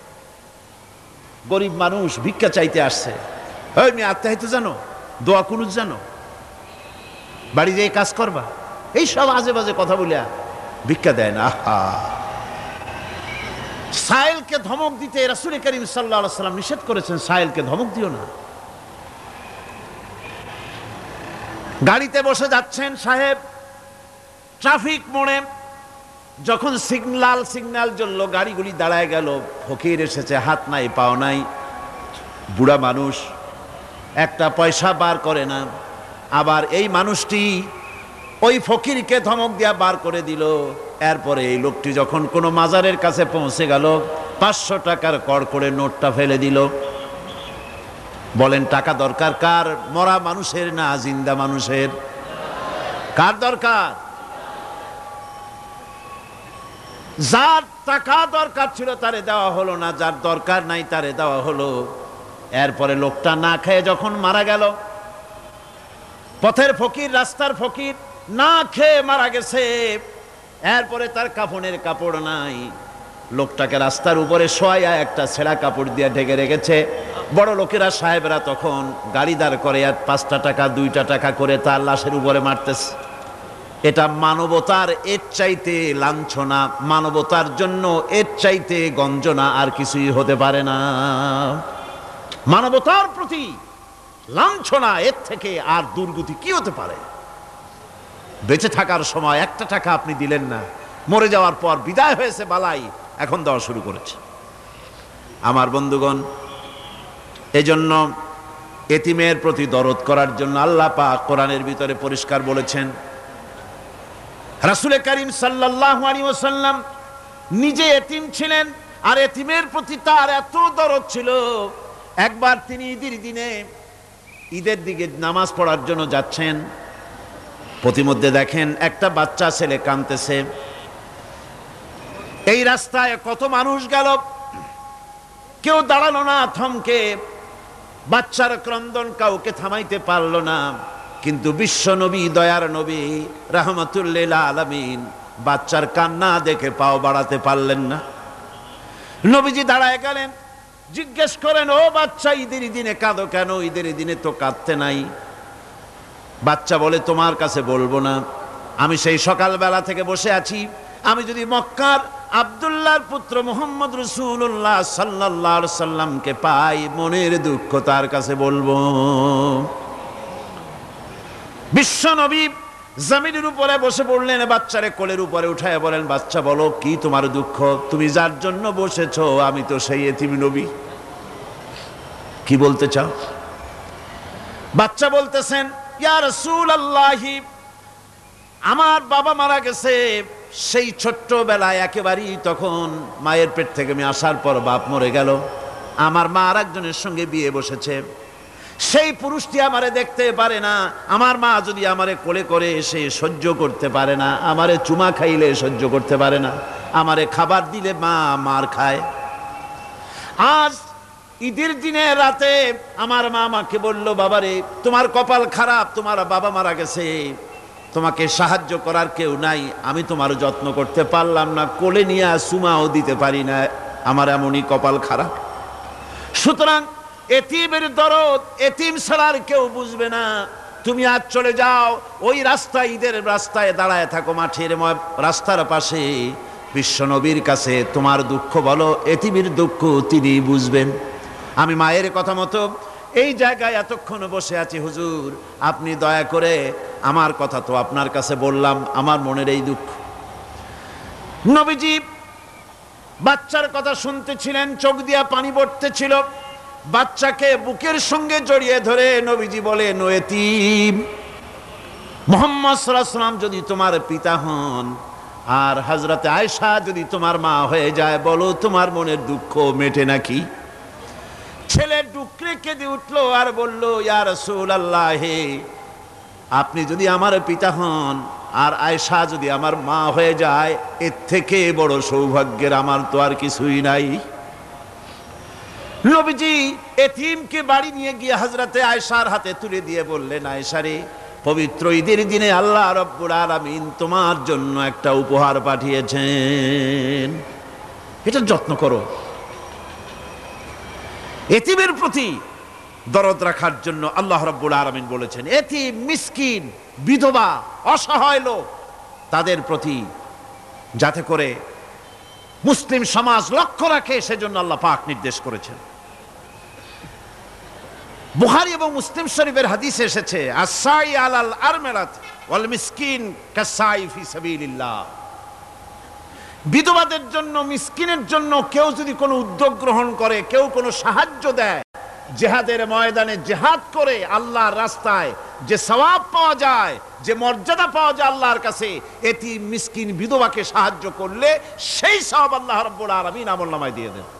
গরিব মানুষ ভিক্ষা চাইতে আসছে, ওই মেয়ে আত্মাহিত জানো, দোয়া কুনুত জানো, বাড়ি যেয়ে কাজ করবা, এই সব আজে বাজে কথা বলিয়া ভিক্ষা দেয় না। আহা, সাইলকে ধমক দিতে রাসূল করিম সাল্লাল্লাহু আলাইহি ওয়াসাল্লাম নিষেধ করেছেন, সাইলকে ধমক দিও না। গাড়িতে বসে যাচ্ছেন সাহেব, ট্রাফিক মোড়ে যখন সিগন্যাল সিগন্যাল জ্বলল, গাড়িগুলি দাঁড়ায় গেল, ফকির এসেছে, হাত নাই পাও নাই, বুড়া মানুষ, একটা পয়সা বার করে না। আবার এই মানুষটি ওই ফকিরকে ধমক দিয়া বার করে দিল। এরপরে এই লোকটি যখন কোনো মাজারের কাছে পৌঁছে গেল, পাঁচশো টাকার কড়কড়ে নোটটা ফেলে দিল। বলেন টাকা দরকার কার? মরা মানুষের না জিন্দা মানুষের? কার দরকার? যার টাকা দরকার ছিল তারে দেওয়া হলো না, যার দরকার নাই তারে দেওয়া হলো। এরপরে লোকটা না খেয়ে যখন মারা গেল, পথের ফকির, রাস্তার ফকির, না খেয়ে মারা গেছে। এরপরে তার কাফনের কাপড় নাই, লোকটাকে রাস্তার উপরে শোয়া একটা ছেঁড়া কাপড় দিয়ে ঢেকে রেখেছে। বড় লোকেরা, সাহেবরা তখন গাড়ি দাঁড় করে আর পাঁচটা টাকা দুইটা টাকা করে তার লাশের উপরে মারতেছে। এটা মানবতার এর চাইতে লাঞ্ছনা, মানবতার জন্য এর চাইতে গঞ্জনা আর কিছুই হতে পারে না। মানবতার প্রতি লাঞ্ছনা এর থেকে আর দুর্গতি কি হতে পারে? বেঁচে থাকার সময় একটা টাকা আপনি দিলেন না, মরে যাওয়ার পর বিদায় হয়েছে বালাই, এখন দেওয়া শুরু করেছে। আমার বন্ধুগণ, এজন্য এতিমের প্রতি দরদ করার জন্য আল্লাহ পাক কোরআনের ভিতরে পরিষ্কার বলেছেন। রাসূল করিম সাল্লাল্লাহু আলাইহি ওয়াসাল্লাম নিজে এতিম ছিলেন, আর এতিমের প্রতি তার এত দরদ ছিল, একবার তিনি ঈদের দিনে ঈদের দিকে নামাজ পড়ার জন্য যাচ্ছেন, প্রতিমধ্যে দেখেন একটা বাচ্চা ছেলে কাঁদতেছে। এই রাস্তায় কত মানুষ গেল, কেউ দাঁড়ালো না থমকে, বাচ্চার ক্রন্দন কাউকে থামাইতে পারলো না। কিন্তু বিশ্ব নবী, দয়ার নবী রাহমাতুল লিল আলামিন বাচ্চার কান্না দেখে পাও বাড়াতে পারলেন না। নবীজি দাঁড়ায় গেলেন, জিজ্ঞেস করেন, ও বাচ্চা, ঈদের দিনে কাঁদো কেন? ঈদের দিনে তো কাঁদতে নাই। বাচ্চা বলে, তোমার কাছে বলবো না, আমি সেই সকালবেলা থেকে বসে আছি, আমি যদি মক্কার আব্দুল্লাহর পুত্র মুহাম্মদ রাসূলুল্লাহ সাল্লাল্লাহু আলাইহি সাল্লামকে পাই, মনের দুঃখ তার কাছে বলবো। বিশ্ব নবী জমিনের উপরে বসে পড়লেন, বাচ্চারে কোলের উপরে উঠায় বলেন, বাচ্চা বলো কি তোমার দুঃখ? তুমি যার জন্য বসেছো আমি তো সেই এতিম নবী, কি বলতে চাও? বাচ্চা বলতেছেন, ইয়া রাসূলুল্লাহ, আমার বাবা মারা গেছে সেই ছোট্টবেলায়, একেবারেই তখন মায়ের পেট থেকে আমি আসার পর বাপ মরে গেল, আমার মা আর একজনের সঙ্গে বিয়ে বসেছে, সেই পুরুষটি আমারে দেখতে পারে না, আমার মা যদি আমারে কোলে করে সে সহ্য করতে পারে না, আমারে চুমা খাইলে সহ্য করতে পারে না, আমারে খাবার দিলে মা মার খায়। আজ ঈদের দিনে রাতে আমার মা আমাকে বলল, বাবারে তোমার কপাল খারাপ, তোমার বাবা মারা গেছে, তোমাকে সাহায্য করার কেউ নাই, আমি তোমার যত্ন করতে পারলাম না, কোলে নিয়ে চুমাও দিতে পারি না, আমার এমনই কপাল খারাপ। সুতরাং এতিমের দরদ এতিম ছাড়ার কেউ বুঝবে না। তুমি আজ চলে যাও, ওই রাস্তায়, ঈদের রাস্তায় দাঁড়ায় থাকো, মাঠের রাস্তার পাশে, বিশ্ব নবীর কাছে তোমার দুঃখ বলো, এতিমের দুঃখ তিনি বুঝবেন। আমি মায়ের কথা মতো এই জায়গায় এতক্ষণ বসে আছি, হুজুর আপনি দয়া করে, আমার কথা তো আপনার কাছে বললাম, আমার মনের এই দুঃখ। নবীজি বাচ্চার কথা শুনতেছিলেন, চোখ দিয়া পানি পড়তেছিল, বাচ্চাকে বুকের সঙ্গে জড়িয়ে ধরে নবীজি বলেন, ও এতিম, মুহাম্মদ সাল্লাল্লাহু আলাইহি ওয়াসাল্লাম যদি তোমার পিতা হন আর হযরতে আয়েশা যদি তোমার মা হয়ে যায়, বলো তোমার মনের দুঃখ মেটে নাকি? ছেলে ডুকরে কেঁদে উঠলো আর বলল, ইয়া রাসূলুল্লাহ, আপনি যদি আমার পিতা হন আর আয়েশা যদি আমার মা হয়ে যায়, এর থেকে বড় সৌভাগ্যের আমার তো আর কিছুই নাই। নবীজি এতিমকে বাড়ি নিয়ে গিয়ে হযরতে আয়েশার হাতে তুলে দিয়ে বললেন, আয়েশা রে, পবিত্র ঈদের দিনে আল্লাহ রাব্বুল আলামিন তোমার জন্য একটা উপহার পাঠিয়েছেন, এটা যত্ন করো। এতিমের প্রতি দরদ রাখার জন্য আল্লাহ রাব্বুল আলামিন বলেছেন, এতিম, মিসকিন, বিধবা, অসহায় লোক, তাদের প্রতি যাতে করে মুসলিম সমাজ লক্ষ্য রাখে, সেজন্য আল্লাহ পাক নির্দেশ করেছেন। বুখারী এবং মুসলিম শরীফের হাদিসে এসেছে, আস-সাই আলাল আরমালাত ওয়াল মিসকিন কাস-সাই ফি সাবিলিল্লাহ। বিধবাদের জন্য, মিসকিনের জন্য কেউ যদি কোনো উদ্যোগ গ্রহণ করে, কেউ কোনো সাহায্য দেয়, জিহাদের ময়দানে জিহাদ করে আল্লাহর রাস্তায় যে সওয়াব পাওয়া যায়, যে মর্যাদা পাওয়া যায় আল্লাহর কাছে, এতিম মিসকিন বিধবাকে সাহায্য করলে সেই সওয়াব আল্লাহ রাব্বুল আলামিন আমলনামায় দিয়ে দেন।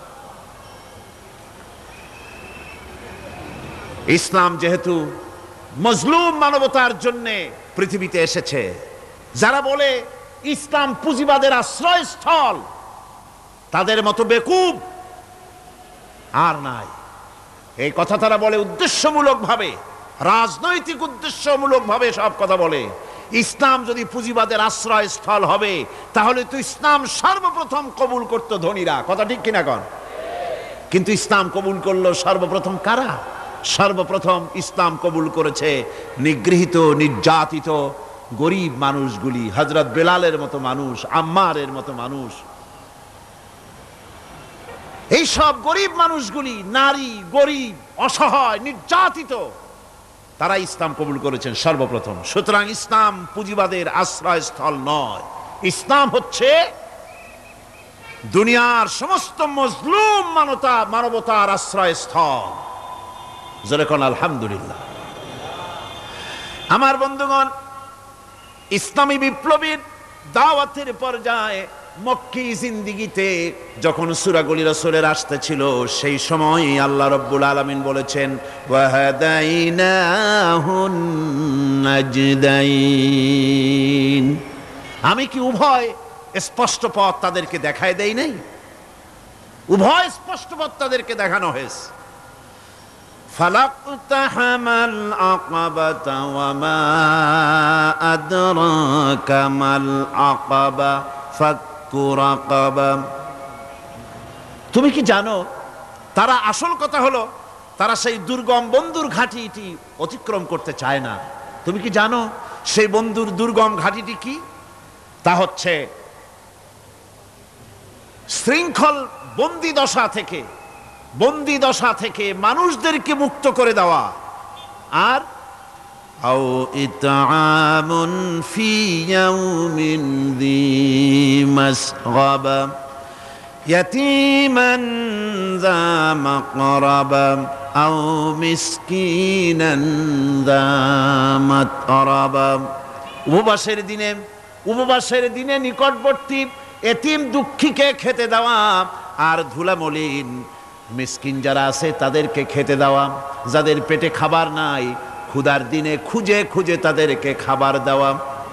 ইসলাম যেহেতু মজলুম মানবতার জন্য পৃথিবীতে এসেছে, যারা বলে ইসলাম পুঁজিবাদের আশ্রয়স্থল, তাদের মতো বেকুব আর নাই। এই কথা তারা বলে উদ্দেশ্যমূলক ভাবে, রাজনৈতিক উদ্দেশ্যমূলক ভাবে সব কথা বলে। ইসলাম যদি পুঁজিবাদের আশ্রয়স্থল হবে, তাহলে তো ইসলাম সর্বপ্রথম কবুল করতো ধনীরা, কথা ঠিক কিনা কন? কিন্তু ইসলাম কবুল করলো সর্বপ্রথম কারা? সর্বপ্রথম ইসলাম কবুল করেছে নিগৃহীত, নির্যাতিত গরিব মানুষগুলি, হযরত বেলালের মতো মানুষ, আম্মারের মতো মানুষ। এই সব গরিব মানুষগুলি, নারী, গরিব, অসহায়, নির্যাতিত, তারা ইসলাম কবুল করেছেন সর্বপ্রথম। সুতরাং ইসলাম পুঁজিবাদের আশ্রয়স্থল নয়, ইসলাম হচ্ছে দুনিয়ার সমস্ত মজলুম মানবতা মানবতার আশ্রয়স্থল। যেরকম আলহামদুলিল্লাহ। আমার বন্ধুগণ, ইসলামী বিপ্লবীর দাওয়াতের পর্যায়ে মক্কি জিন্দিগিতে যখন সূরাগুলি রাসূলের আসতেছিল, সেই সময় আল্লাহ রাব্বুল আলামিন বলেছেন ওয়াহাদাইনাহুন নাজদাইন, আমি কি উভয় স্পষ্ট পথ তাদেরকে দেখায় দেই নাই? উভয় স্পষ্ট পথ তাদেরকে দেখানো হয়েছে। ফালাকতাহামাল আকাবাতা ওয়া মা আদরাকা মাল আকাবা ফাক্কু রাকাবা। তুমি কি জানো, তারা আসল কথা হলো তারা সেই দুর্গম বন্ধুর ঘাঁটিটি অতিক্রম করতে চায় না। তুমি কি জানো সেই বন্ধুর দুর্গম ঘাঁটিটি কি? তা হচ্ছে শৃঙ্খল বন্দি দশা থেকে বন্দি দশা থেকে মানুষদেরকে মুক্ত করে দেওয়া, আর আও ইতআমুন ফি ইয়াউমিন যী মাসগাবা ইয়াতীমান যা মাকরাবা আও মিসকিনান যা মাতরাবা। উপবাসের দিনে উপবাসের দিনে নিকটবর্তী এতিম দুঃখীকে খেতে দেওয়া, আর ধুলামলিন মিসকিন যারা আছে তাদেরকে খেতে দেওয়া, যাদের পেটে খাবার নাই ক্ষুধার দিনে খুঁজে খুঁজে তাদেরকে খাবার দেওয়া।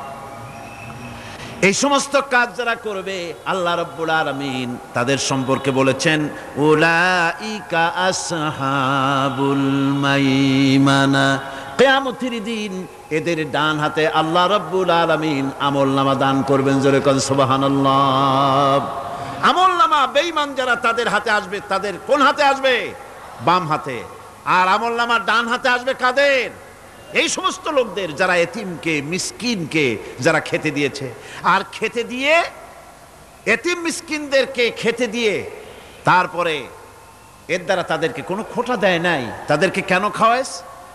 এই সমস্ত কাজ যারা করবে আল্লাহ রাব্বুল আলামিন তাদের সম্পর্কে বলেছেন উলাইকা আসহাবুল মাইমানা, কিয়ামতের দিন এদের ডান হাতে আল্লাহ রাব্বুল আলামিন আমলনামা দান করবেন। জোরে কোন সুবহানাল্লাহ। আমলনামা বেঈমান যারা তাদের হাতে আসবে, তাদের কোন হাতে আসবে? বাম হাতে। আর আমলনামা ডান হাতে আসবে কাদের? এই সমস্ত লোকদের যারা এতিমকে মিসকিনকে যারা খেতে দিয়েছে। আর খেতে দিয়ে এতিম মিসকিনদেরকে খেতে দিয়ে তারপরে এর দ্বারা তাদেরকে কোনো খোটা দেয় নাই। তাদেরকে কেন খাওয়াস?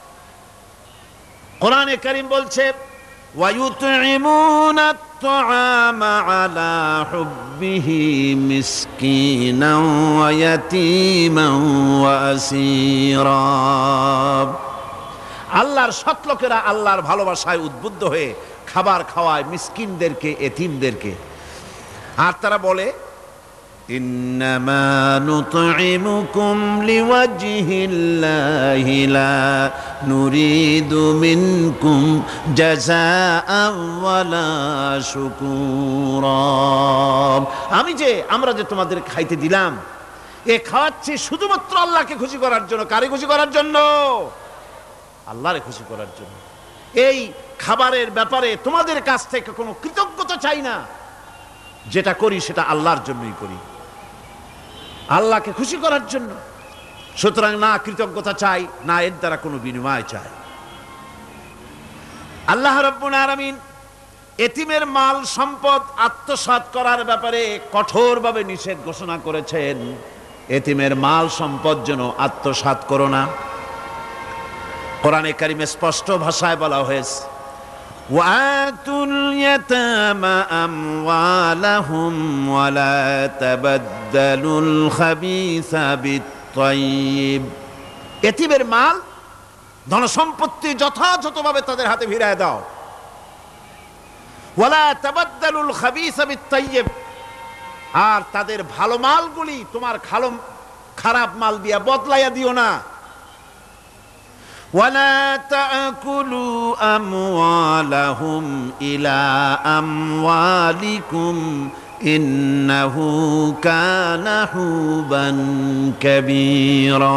কোরআনে কারীম বলছে ওয়ায়ুতঈমুনা আত-তাআমা আলা হুব্বিহি মিসকিনান ওয়া ইয়াতীমান ওয়া আসীরা। আল্লাহর সৎ লোকেরা আল্লাহর ভালোবাসায় উদ্বুদ্ধ হয়ে খাবার খাওয়ায় মিসকিনদেরকে, এতিমদেরকে। আর তারা বলে ইন্নামা নুতঈমুকুম লিওয়াজহিল্লাহি লা নুরিদু মিনকুম জাযাআন ওয়ালা শুকুরা। আমি যে আমরা যে তোমাদের খাইতে দিলাম, এ খাওয়াচ্ছি শুধুমাত্র আল্লাহকে খুশি করার জন্য। কারে খুশি করার জন্য? আল্লাহরে খুশি করার জন্য। এই খাবারের ব্যাপারে তোমাদের কাছ থেকে কোনো কৃতজ্ঞতা চাই না। যেটা করি সেটা আল্লাহর জন্যই করি, আল্লাহকে খুশি করার জন্য। সুতরাং না কৃতজ্ঞতা চাই, না এর দ্বারা কোনো বিনিময় চাই। আল্লাহ রাব্বুল আলামিন এতিমের মাল সম্পদ আত্মসাৎ করার ব্যাপারে কঠোরভাবে নিষেধ ঘোষণা করেছেন। এতিমের মাল সম্পদ যেন আত্মসাৎ করো না। কোরআনে কারিমে স্পষ্ট ভাষায় বলা হয়েছে ওয়াতুল ইয়াতামা আমওয়ালাহুম ওয়ালা তাবাদদালুল খাবিসা বিত-তাইয়্যিব। এতিমের মাল ধন সম্পত্তি যথাযথভাবে তাদের হাতে ফিরিয়ে দাও। ওয়ালা তাবাদদালুল খাবিসা বিত-তাইয়্যিব, আর তাদের ভালো মালগুলি তোমার খালো খারাপ মাল দিয়া বদলাইয়া দিও না। ওয়ালা তাকুলু আমওয়ালাহুম ইলা আমওয়ালিকুম ইন্নাহু কানা হুবান কাবীরা।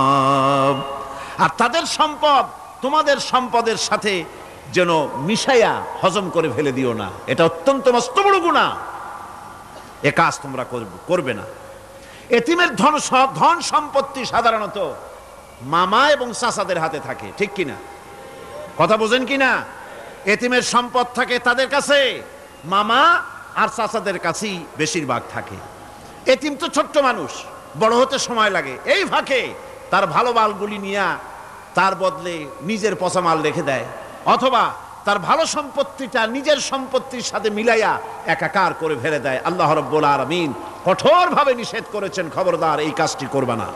আর তাদের সম্পদ তোমাদের সম্পদের সাথে যেন মিশাইয়া হজম করে ফেলে দিও না, এটা অত্যন্ত মস্ত বড় গুনাহ, এ কাজ তোমরা করবে না। এতিমের ধন ধন সম্পত্তি সাধারণত মামা এবং চাচাদের হাতে থাকে, ঠিক কিনা? কথা বোঝেন কিনা? এতিমের সম্পদ থাকে তাদের কাছে, মামা আর চাচাদের কাছেই বেশিরভাগ থাকে। এতিম তো ছোট্ট মানুষ, বড় হতে সময় লাগে। এই ফাঁকে তার ভালো মালগুলি নিয়ে তার বদলে নিজের পচা মাল রেখে দেয়, অথবা তার ভালো সম্পত্তিটা নিজের সম্পত্তির সাথে মিলাইয়া একাকার করে ফেলে দেয়। আল্লাহ রাব্বুল আলামিন কঠোরভাবে নিষেধ করেছেন, খবরদার এই কাজটি করবে না।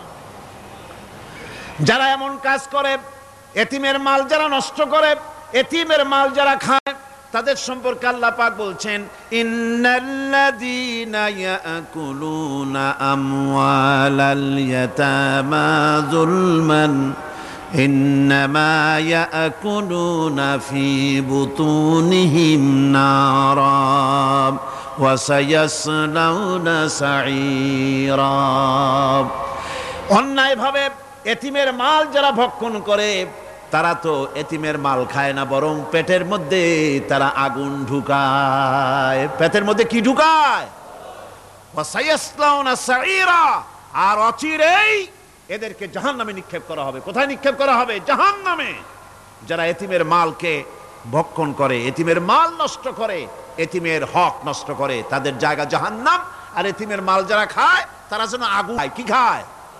যারা এমন কাজ করে, এতিমের মাল যারা নষ্ট করে, এতিমের মাল যারা খায়, তাদের সম্পর্কে আল্লাহ পাক বলছেন, ইন্নাল্লাযীনা ইয়াকুলুনা আমওয়ালাল ইয়াতামা যুলমান ইন্নামা ইয়াকুলুনা ফি বুতুনিহিম নারা ওয়া সায়াসলাউনা সাঈরা। অন্যায়ভাবে এতিমের মাল যারা ভক্ষণ করে, তারা তো এতিমের মাল খায় না, বরং পেটের মধ্যে তারা আগুন ঢুকায়। পেটের মধ্যে কি ঢুকায়? ওয়া সায়াসলাউনা সাঈরা। আর অচিরেই এদেরকে জাহান্নামে নিক্ষেপ করা হবে। কোথায় নিক্ষেপ করা হবে? জাহান্নামে। যারা এতিমের মালকে ভক্ষণ করে, এতিমের মাল নষ্ট করে, এতিমের হক নষ্ট করে, তাদের জায়গা জাহান্নাম। আর এতিমের মাল যারা খায়, তারা যেন আগুন খায়। কি খায়?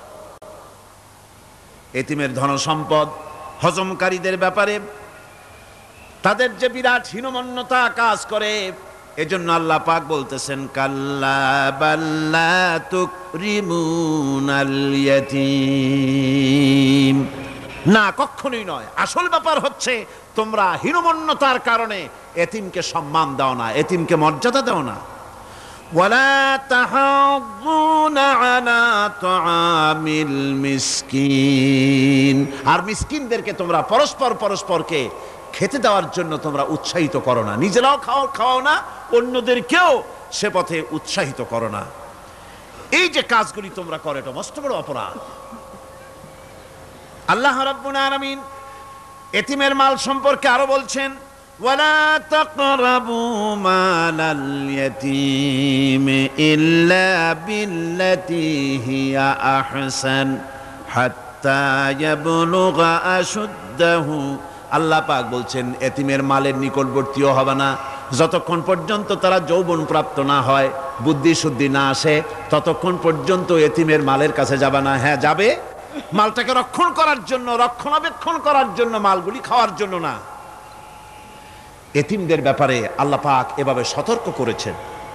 এতিমের ধন সম্পদ হজমকারীদের ব্যাপারে তাদের যে বিরাট হীনমন্যতা কাজ করে, এজন্য আল্লাহ পাক বলতেছেন, কাল্লা বাল্লা তুকরিমুনাল ইয়াতীম। না, কখনোই নয়। আসল ব্যাপার হচ্ছে তোমরা হীনমন্যতার কারণে এতিমকে সম্মান দাও না, এতিমকে মর্যাদা দাও না। ওয়ালা তাহাজ্জুনা আলা তুআমিল মিসকিন। আর মিসকিনদেরকে তোমরা পরস্পর পরস্পরকে খেতে দেওয়ার জন্য তোমরা উৎসাহিত করো না। নিজেরাও খাও খাওয়াও না, অন্যদেরকেও সে পথে উৎসাহিত করো না। এই যে কাজগুলি তোমরা করো, এটা মস্ত বড় অপরাধ। আল্লাহ রাব্বুল আলামিন এতিমের মাল সম্পর্কে আরো বলছেন, ওয়ালা তাকরাবু মালাল ইয়াতীম ইল্লা বিল্লাতী হিয়া আহসান হাত্তা ইয়াবলুগা আশুদ্দাহু। আল্লাহ পাক বলছেন, এতিমের মালের নিকটবর্তীও হবে না যতক্ষণ পর্যন্ত তারা যৌবন প্রাপ্ত না হয়, বুদ্ধি শুদ্ধি না আসে, ততক্ষণ পর্যন্ত এতিমের মালের কাছে যাবে না। হ্যাঁ, যাবে মালটাকে রক্ষণ করার জন্য, রক্ষণাবেক্ষণ করার জন্য, মালগুলি খাওয়ার জন্য না। এতিমদের ব্যাপারে আল্লাহ পাক এভাবে সতর্ক করেছেন।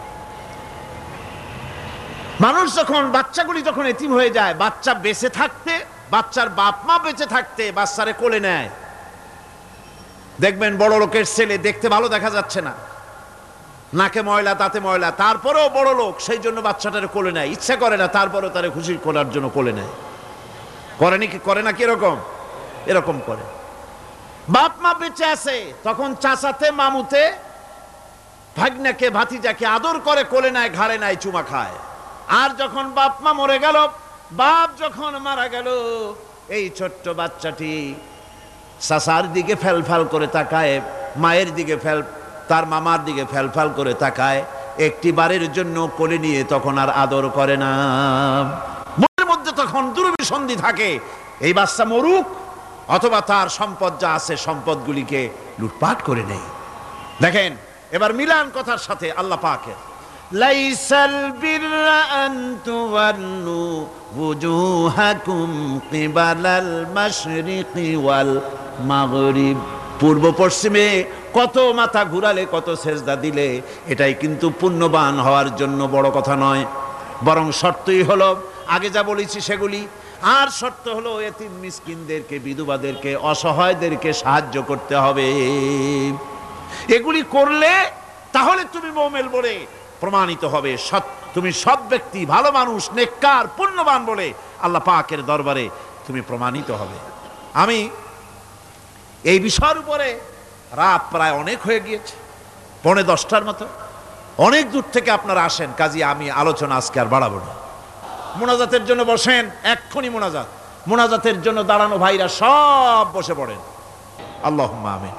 মানুষ যখন, বাচ্চাগুলি যখন এতিম হয়ে যায়, বাচ্চা বেঁচে থাকতে, বাচ্চার বাপ মা বেঁচে থাকতে বাচ্চারে কোলে নেয়। দেখবেন বড় লোকের ছেলে দেখতে ভালো দেখা যাচ্ছে না, নাকে ময়লা তাতে ময়লা, তারপরেও বড় লোক, সেই জন্য বাচ্চাটারে কোলে নেয়। ইচ্ছা করে না, তারপরেও তারে খুশি করার জন্য কোলে নেয়। করে নাকি করে না? কিরকম? এরকম করে। বাপ মা বেঁচে আছে, তখন চাচাতে মামুতে ভাগ্নাকে ভাতিজাকে আদর করে কোলে নেয়, ঘাড়ে নেয়, চুমা খায়। আর যখন বাপ মা মরে গেল, বাপ যখন মারা গেল, এই ছোট্ট বাচ্চাটি চাচার দিকে ফেলফাল করে তাকায়, মায়ের দিকে ফেল, তার মামার দিকে ফেলফাল করে তাকায়, একটি বারের জন্য কোলে নিয়ে তখন আর আদর করে না। মনের মধ্যে তখন দুর্বিসন্ধি থাকে, এই বাচ্চা মরুক, অথবা তার সম্পদ যা আছে সম্পদগুলিকে লুটপাট করে নেই। দেখেন এবার মিলান কথার সাথে আল্লাহ পাকের, লাইসাল বিররা আন তুওয়াল্লু ওয়ুজুহাকুম কিবালাল মাশরিকি ওয়াল মাগরিব। পূর্ব পশ্চিমে কত মাথা ঘুরালে, কত সেজদা দিলে, এটাই কিন্তু পুণ্যবান হওয়ার জন্য বড় কথা নয়, বরং শর্তই হলো আগে যা বলেছি সেগুলি। আর শর্ত হলো এতিম মিসকিনদেরকে, বিধবাদেরকে, অসহায়দেরকে সাহায্য করতে হবে। এগুলি করলে তাহলে তুমি মুমিন বলে প্রমাণিত হবে, সৎ তুমি সৎ ব্যক্তি, ভালো মানুষ, নেককার, পুণ্যবান বলে আল্লাহ পাকের দরবারে তুমি প্রমাণিত হবে। আমি এই বিষয়ের উপরে রাত প্রায় অনেক হয়ে গিয়েছে, পৌনে দশটার মতো, অনেক দূর থেকে আপনারা আসেন, কাজী আমি আলোচনা আজকে আর বাড়াবো না। মোনাজাতের জন্য বসেন, এক্ষুনি মোনাজাত। মোনাজাতের জন্য দাঁড়ানো ভাইরা সব বসে পড়েন। আল্লাহুম্মা আমিন।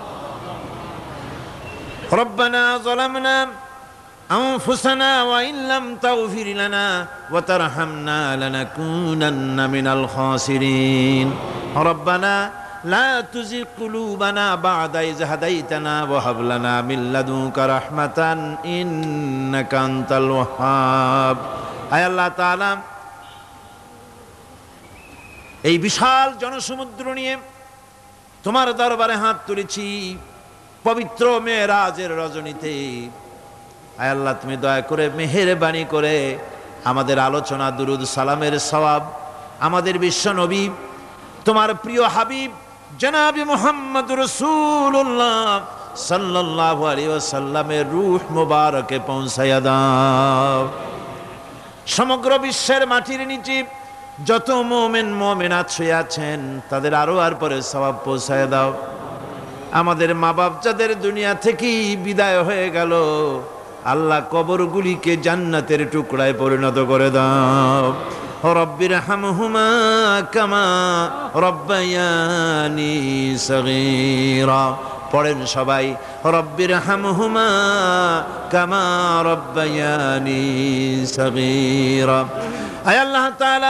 রব্বানা যালামনা আনফুসানা ওয়া ইন লাম তাগফির লানা ওয়া তারহামনা লানাকুনান্না মিনাল খাসিরিন। রব্বানা লা তুযিগ কুলুবানা বা'দা ইয হাদাইতানা ওয়া হাব লানা মিন লাদুনকা রাহমাতান ইন্নাকা আনতাল ওয়াহ্হাব। আয় আল্লাহ তাআলা, এই বিশাল জনসমুদ্র নিয়ে তোমার দরবারে হাত তুলেছি পবিত্র মেরাজের রজনীতে। আয় আল্লাহ, তুমি দয়া করে মেহেরবানি করে আমাদের আলোচনা, দুরুদ সালামের সওয়াব আমাদের বিশ্ব নবী, তোমার প্রিয় হাবিব জনাবে মুহাম্মদ রাসূলুল্লাহ সাল্লাল্লাহু আলাইহি ওয়াসাল্লামের রূহ মুবারকে পৌঁছায়া দাও। সমগ্র বিশ্বের মাটির নিচে যত মুমিন মুমিনাত শুয়ে আছেন তাদের আরো আর পরে সওয়াব পৌঁছায় দাও। আমাদের মা বাপ যাদের দুনিয়া থেকে বিদায় হয়ে গেল, আল্লাহ কবরগুলিকে জান্নাতের টুকরায় পরিণত করে দাও। রব্বির হামহুমা কামা রব্বায়ানি সগীরা। পড়েন সবাই, রব্বির হামহুমা কামা রব্বায়ানি সগীরা। আয় আল্লাহ তাআলা,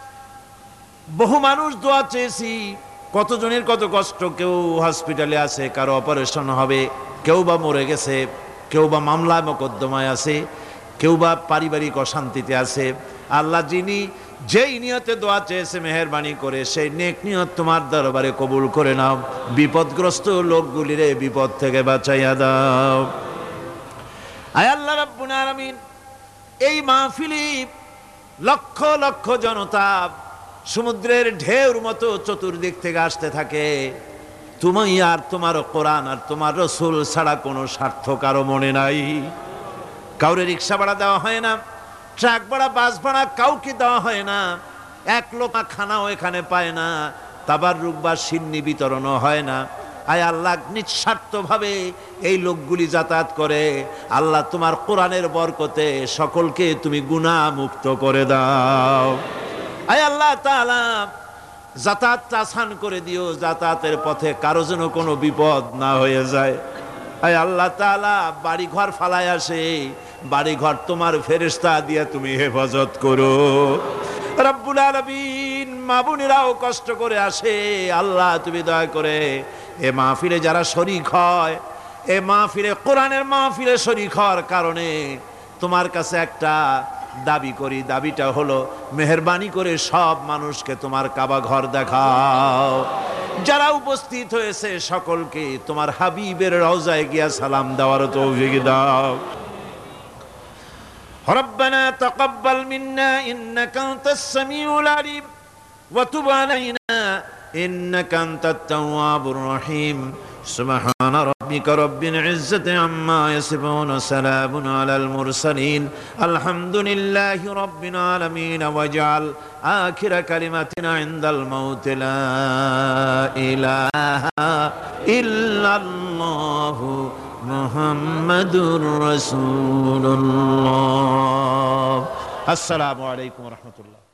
বহু মানুষ দোয়া চেয়েছি, কতজনের কত কষ্ট, কেউ হসপিটালে আছে, কারো অপারেশন হবে, কেউ বা মরে গেছে, কেউ বা মামলায় মোকদ্দমায় আছে, কেউ বা পারিবারিক অশান্তিতে আছে। আল্লাহ, যিনি যেই নিয়তে দোয়া চেয়েছে মেহেরবানি করে সেই নেক নিয়ত তোমার দরবারে কবুল করে নাও। বিপদগ্রস্ত লোকগুলিরে বিপদ থেকে বাঁচাইয়া দাও। আয় আল্লাহ রাব্বুল আলামিন, এই মাহফিলে লক্ষ লক্ষ জনতা সমুদ্রের ঢেউর মতো চতুর্দিক থেকে আসতে থাকে। তুমি আর তোমার কোরআন আর তোমার রসুল ছাড়া কোনো স্বার্থ কারো মনে নাই। কাউরে রিক্সা ভাড়া দেওয়া হয় না, ট্রাক ভাড়া, বাস ভাড়া কাউকে দেওয়া হয় না, এক লোক খানাও এখানে পায় না, তাবাররুক বা সিন্নি বিতরণও হয় না। আয় আল্লাহ, নিঃস্বার্থভাবে এই লোকগুলি যাতায়াত করে। আল্লাহ, তোমার কোরআনের বরকতে সকলকে তুমি গুনাহ মুক্ত করে দাও। আয় আল্লাহ তাআলা, যাতায়াতটা আসান করে দিও, যাতায়াতের পথে কারো যেন কোনো বিপদ না হয়ে যায়। আয় আল্লাহ তাআলা, বাড়ি ঘর ফালায় আসে, বাড়ি ঘর তোমার ফেরেশতা দিয়ে তুমি হেফাজত করো। রব্বুল আলামিন, মা বোনেরাও কষ্ট করে আসে, আল্লাহ তুমি দয়া করে এ মাহফিলে যারা শরীক হয়, এ মাহফিলে কোরআনের মাহফিলে শরীক হওয়ার কারণে তোমার কাছে একটা দাবি করি। দাবিটা হলো, মেহেরবানি করে সব মানুষকে তোমার কাবা ঘর দেখাও। যারা উপস্থিত হয়েছে সকলকে তোমার হাবিবের রওজায় গিয়া সালাম দেওয়ার তৌফিক দাও। রব্বানা তাকাব্বাল মিন্না ইন্নাকা আনতাস সামিউল আলিম ওয়া তুব আলাইনা ইন্নাকা আনতাত তাওয়াবুর রহিম। সুবহান রাব্বিকা রাব্বিল ইজ্জাতি আম্মা ইয়াসিফুন ওয়া সালামুন আলাল মুরসালিন আলহামদুলিল্লাহি রাব্বিল আলামিন। ওয়াজআল আখিরা কালিমাতিনা ইনদাল মাউত লা ইলাহা ইল্লাল্লাহু মুহাম্মাদুর রাসূলুল্লাহ। আসসালামু আলাইকুম ওয়া রাহমাতুল্লাহ।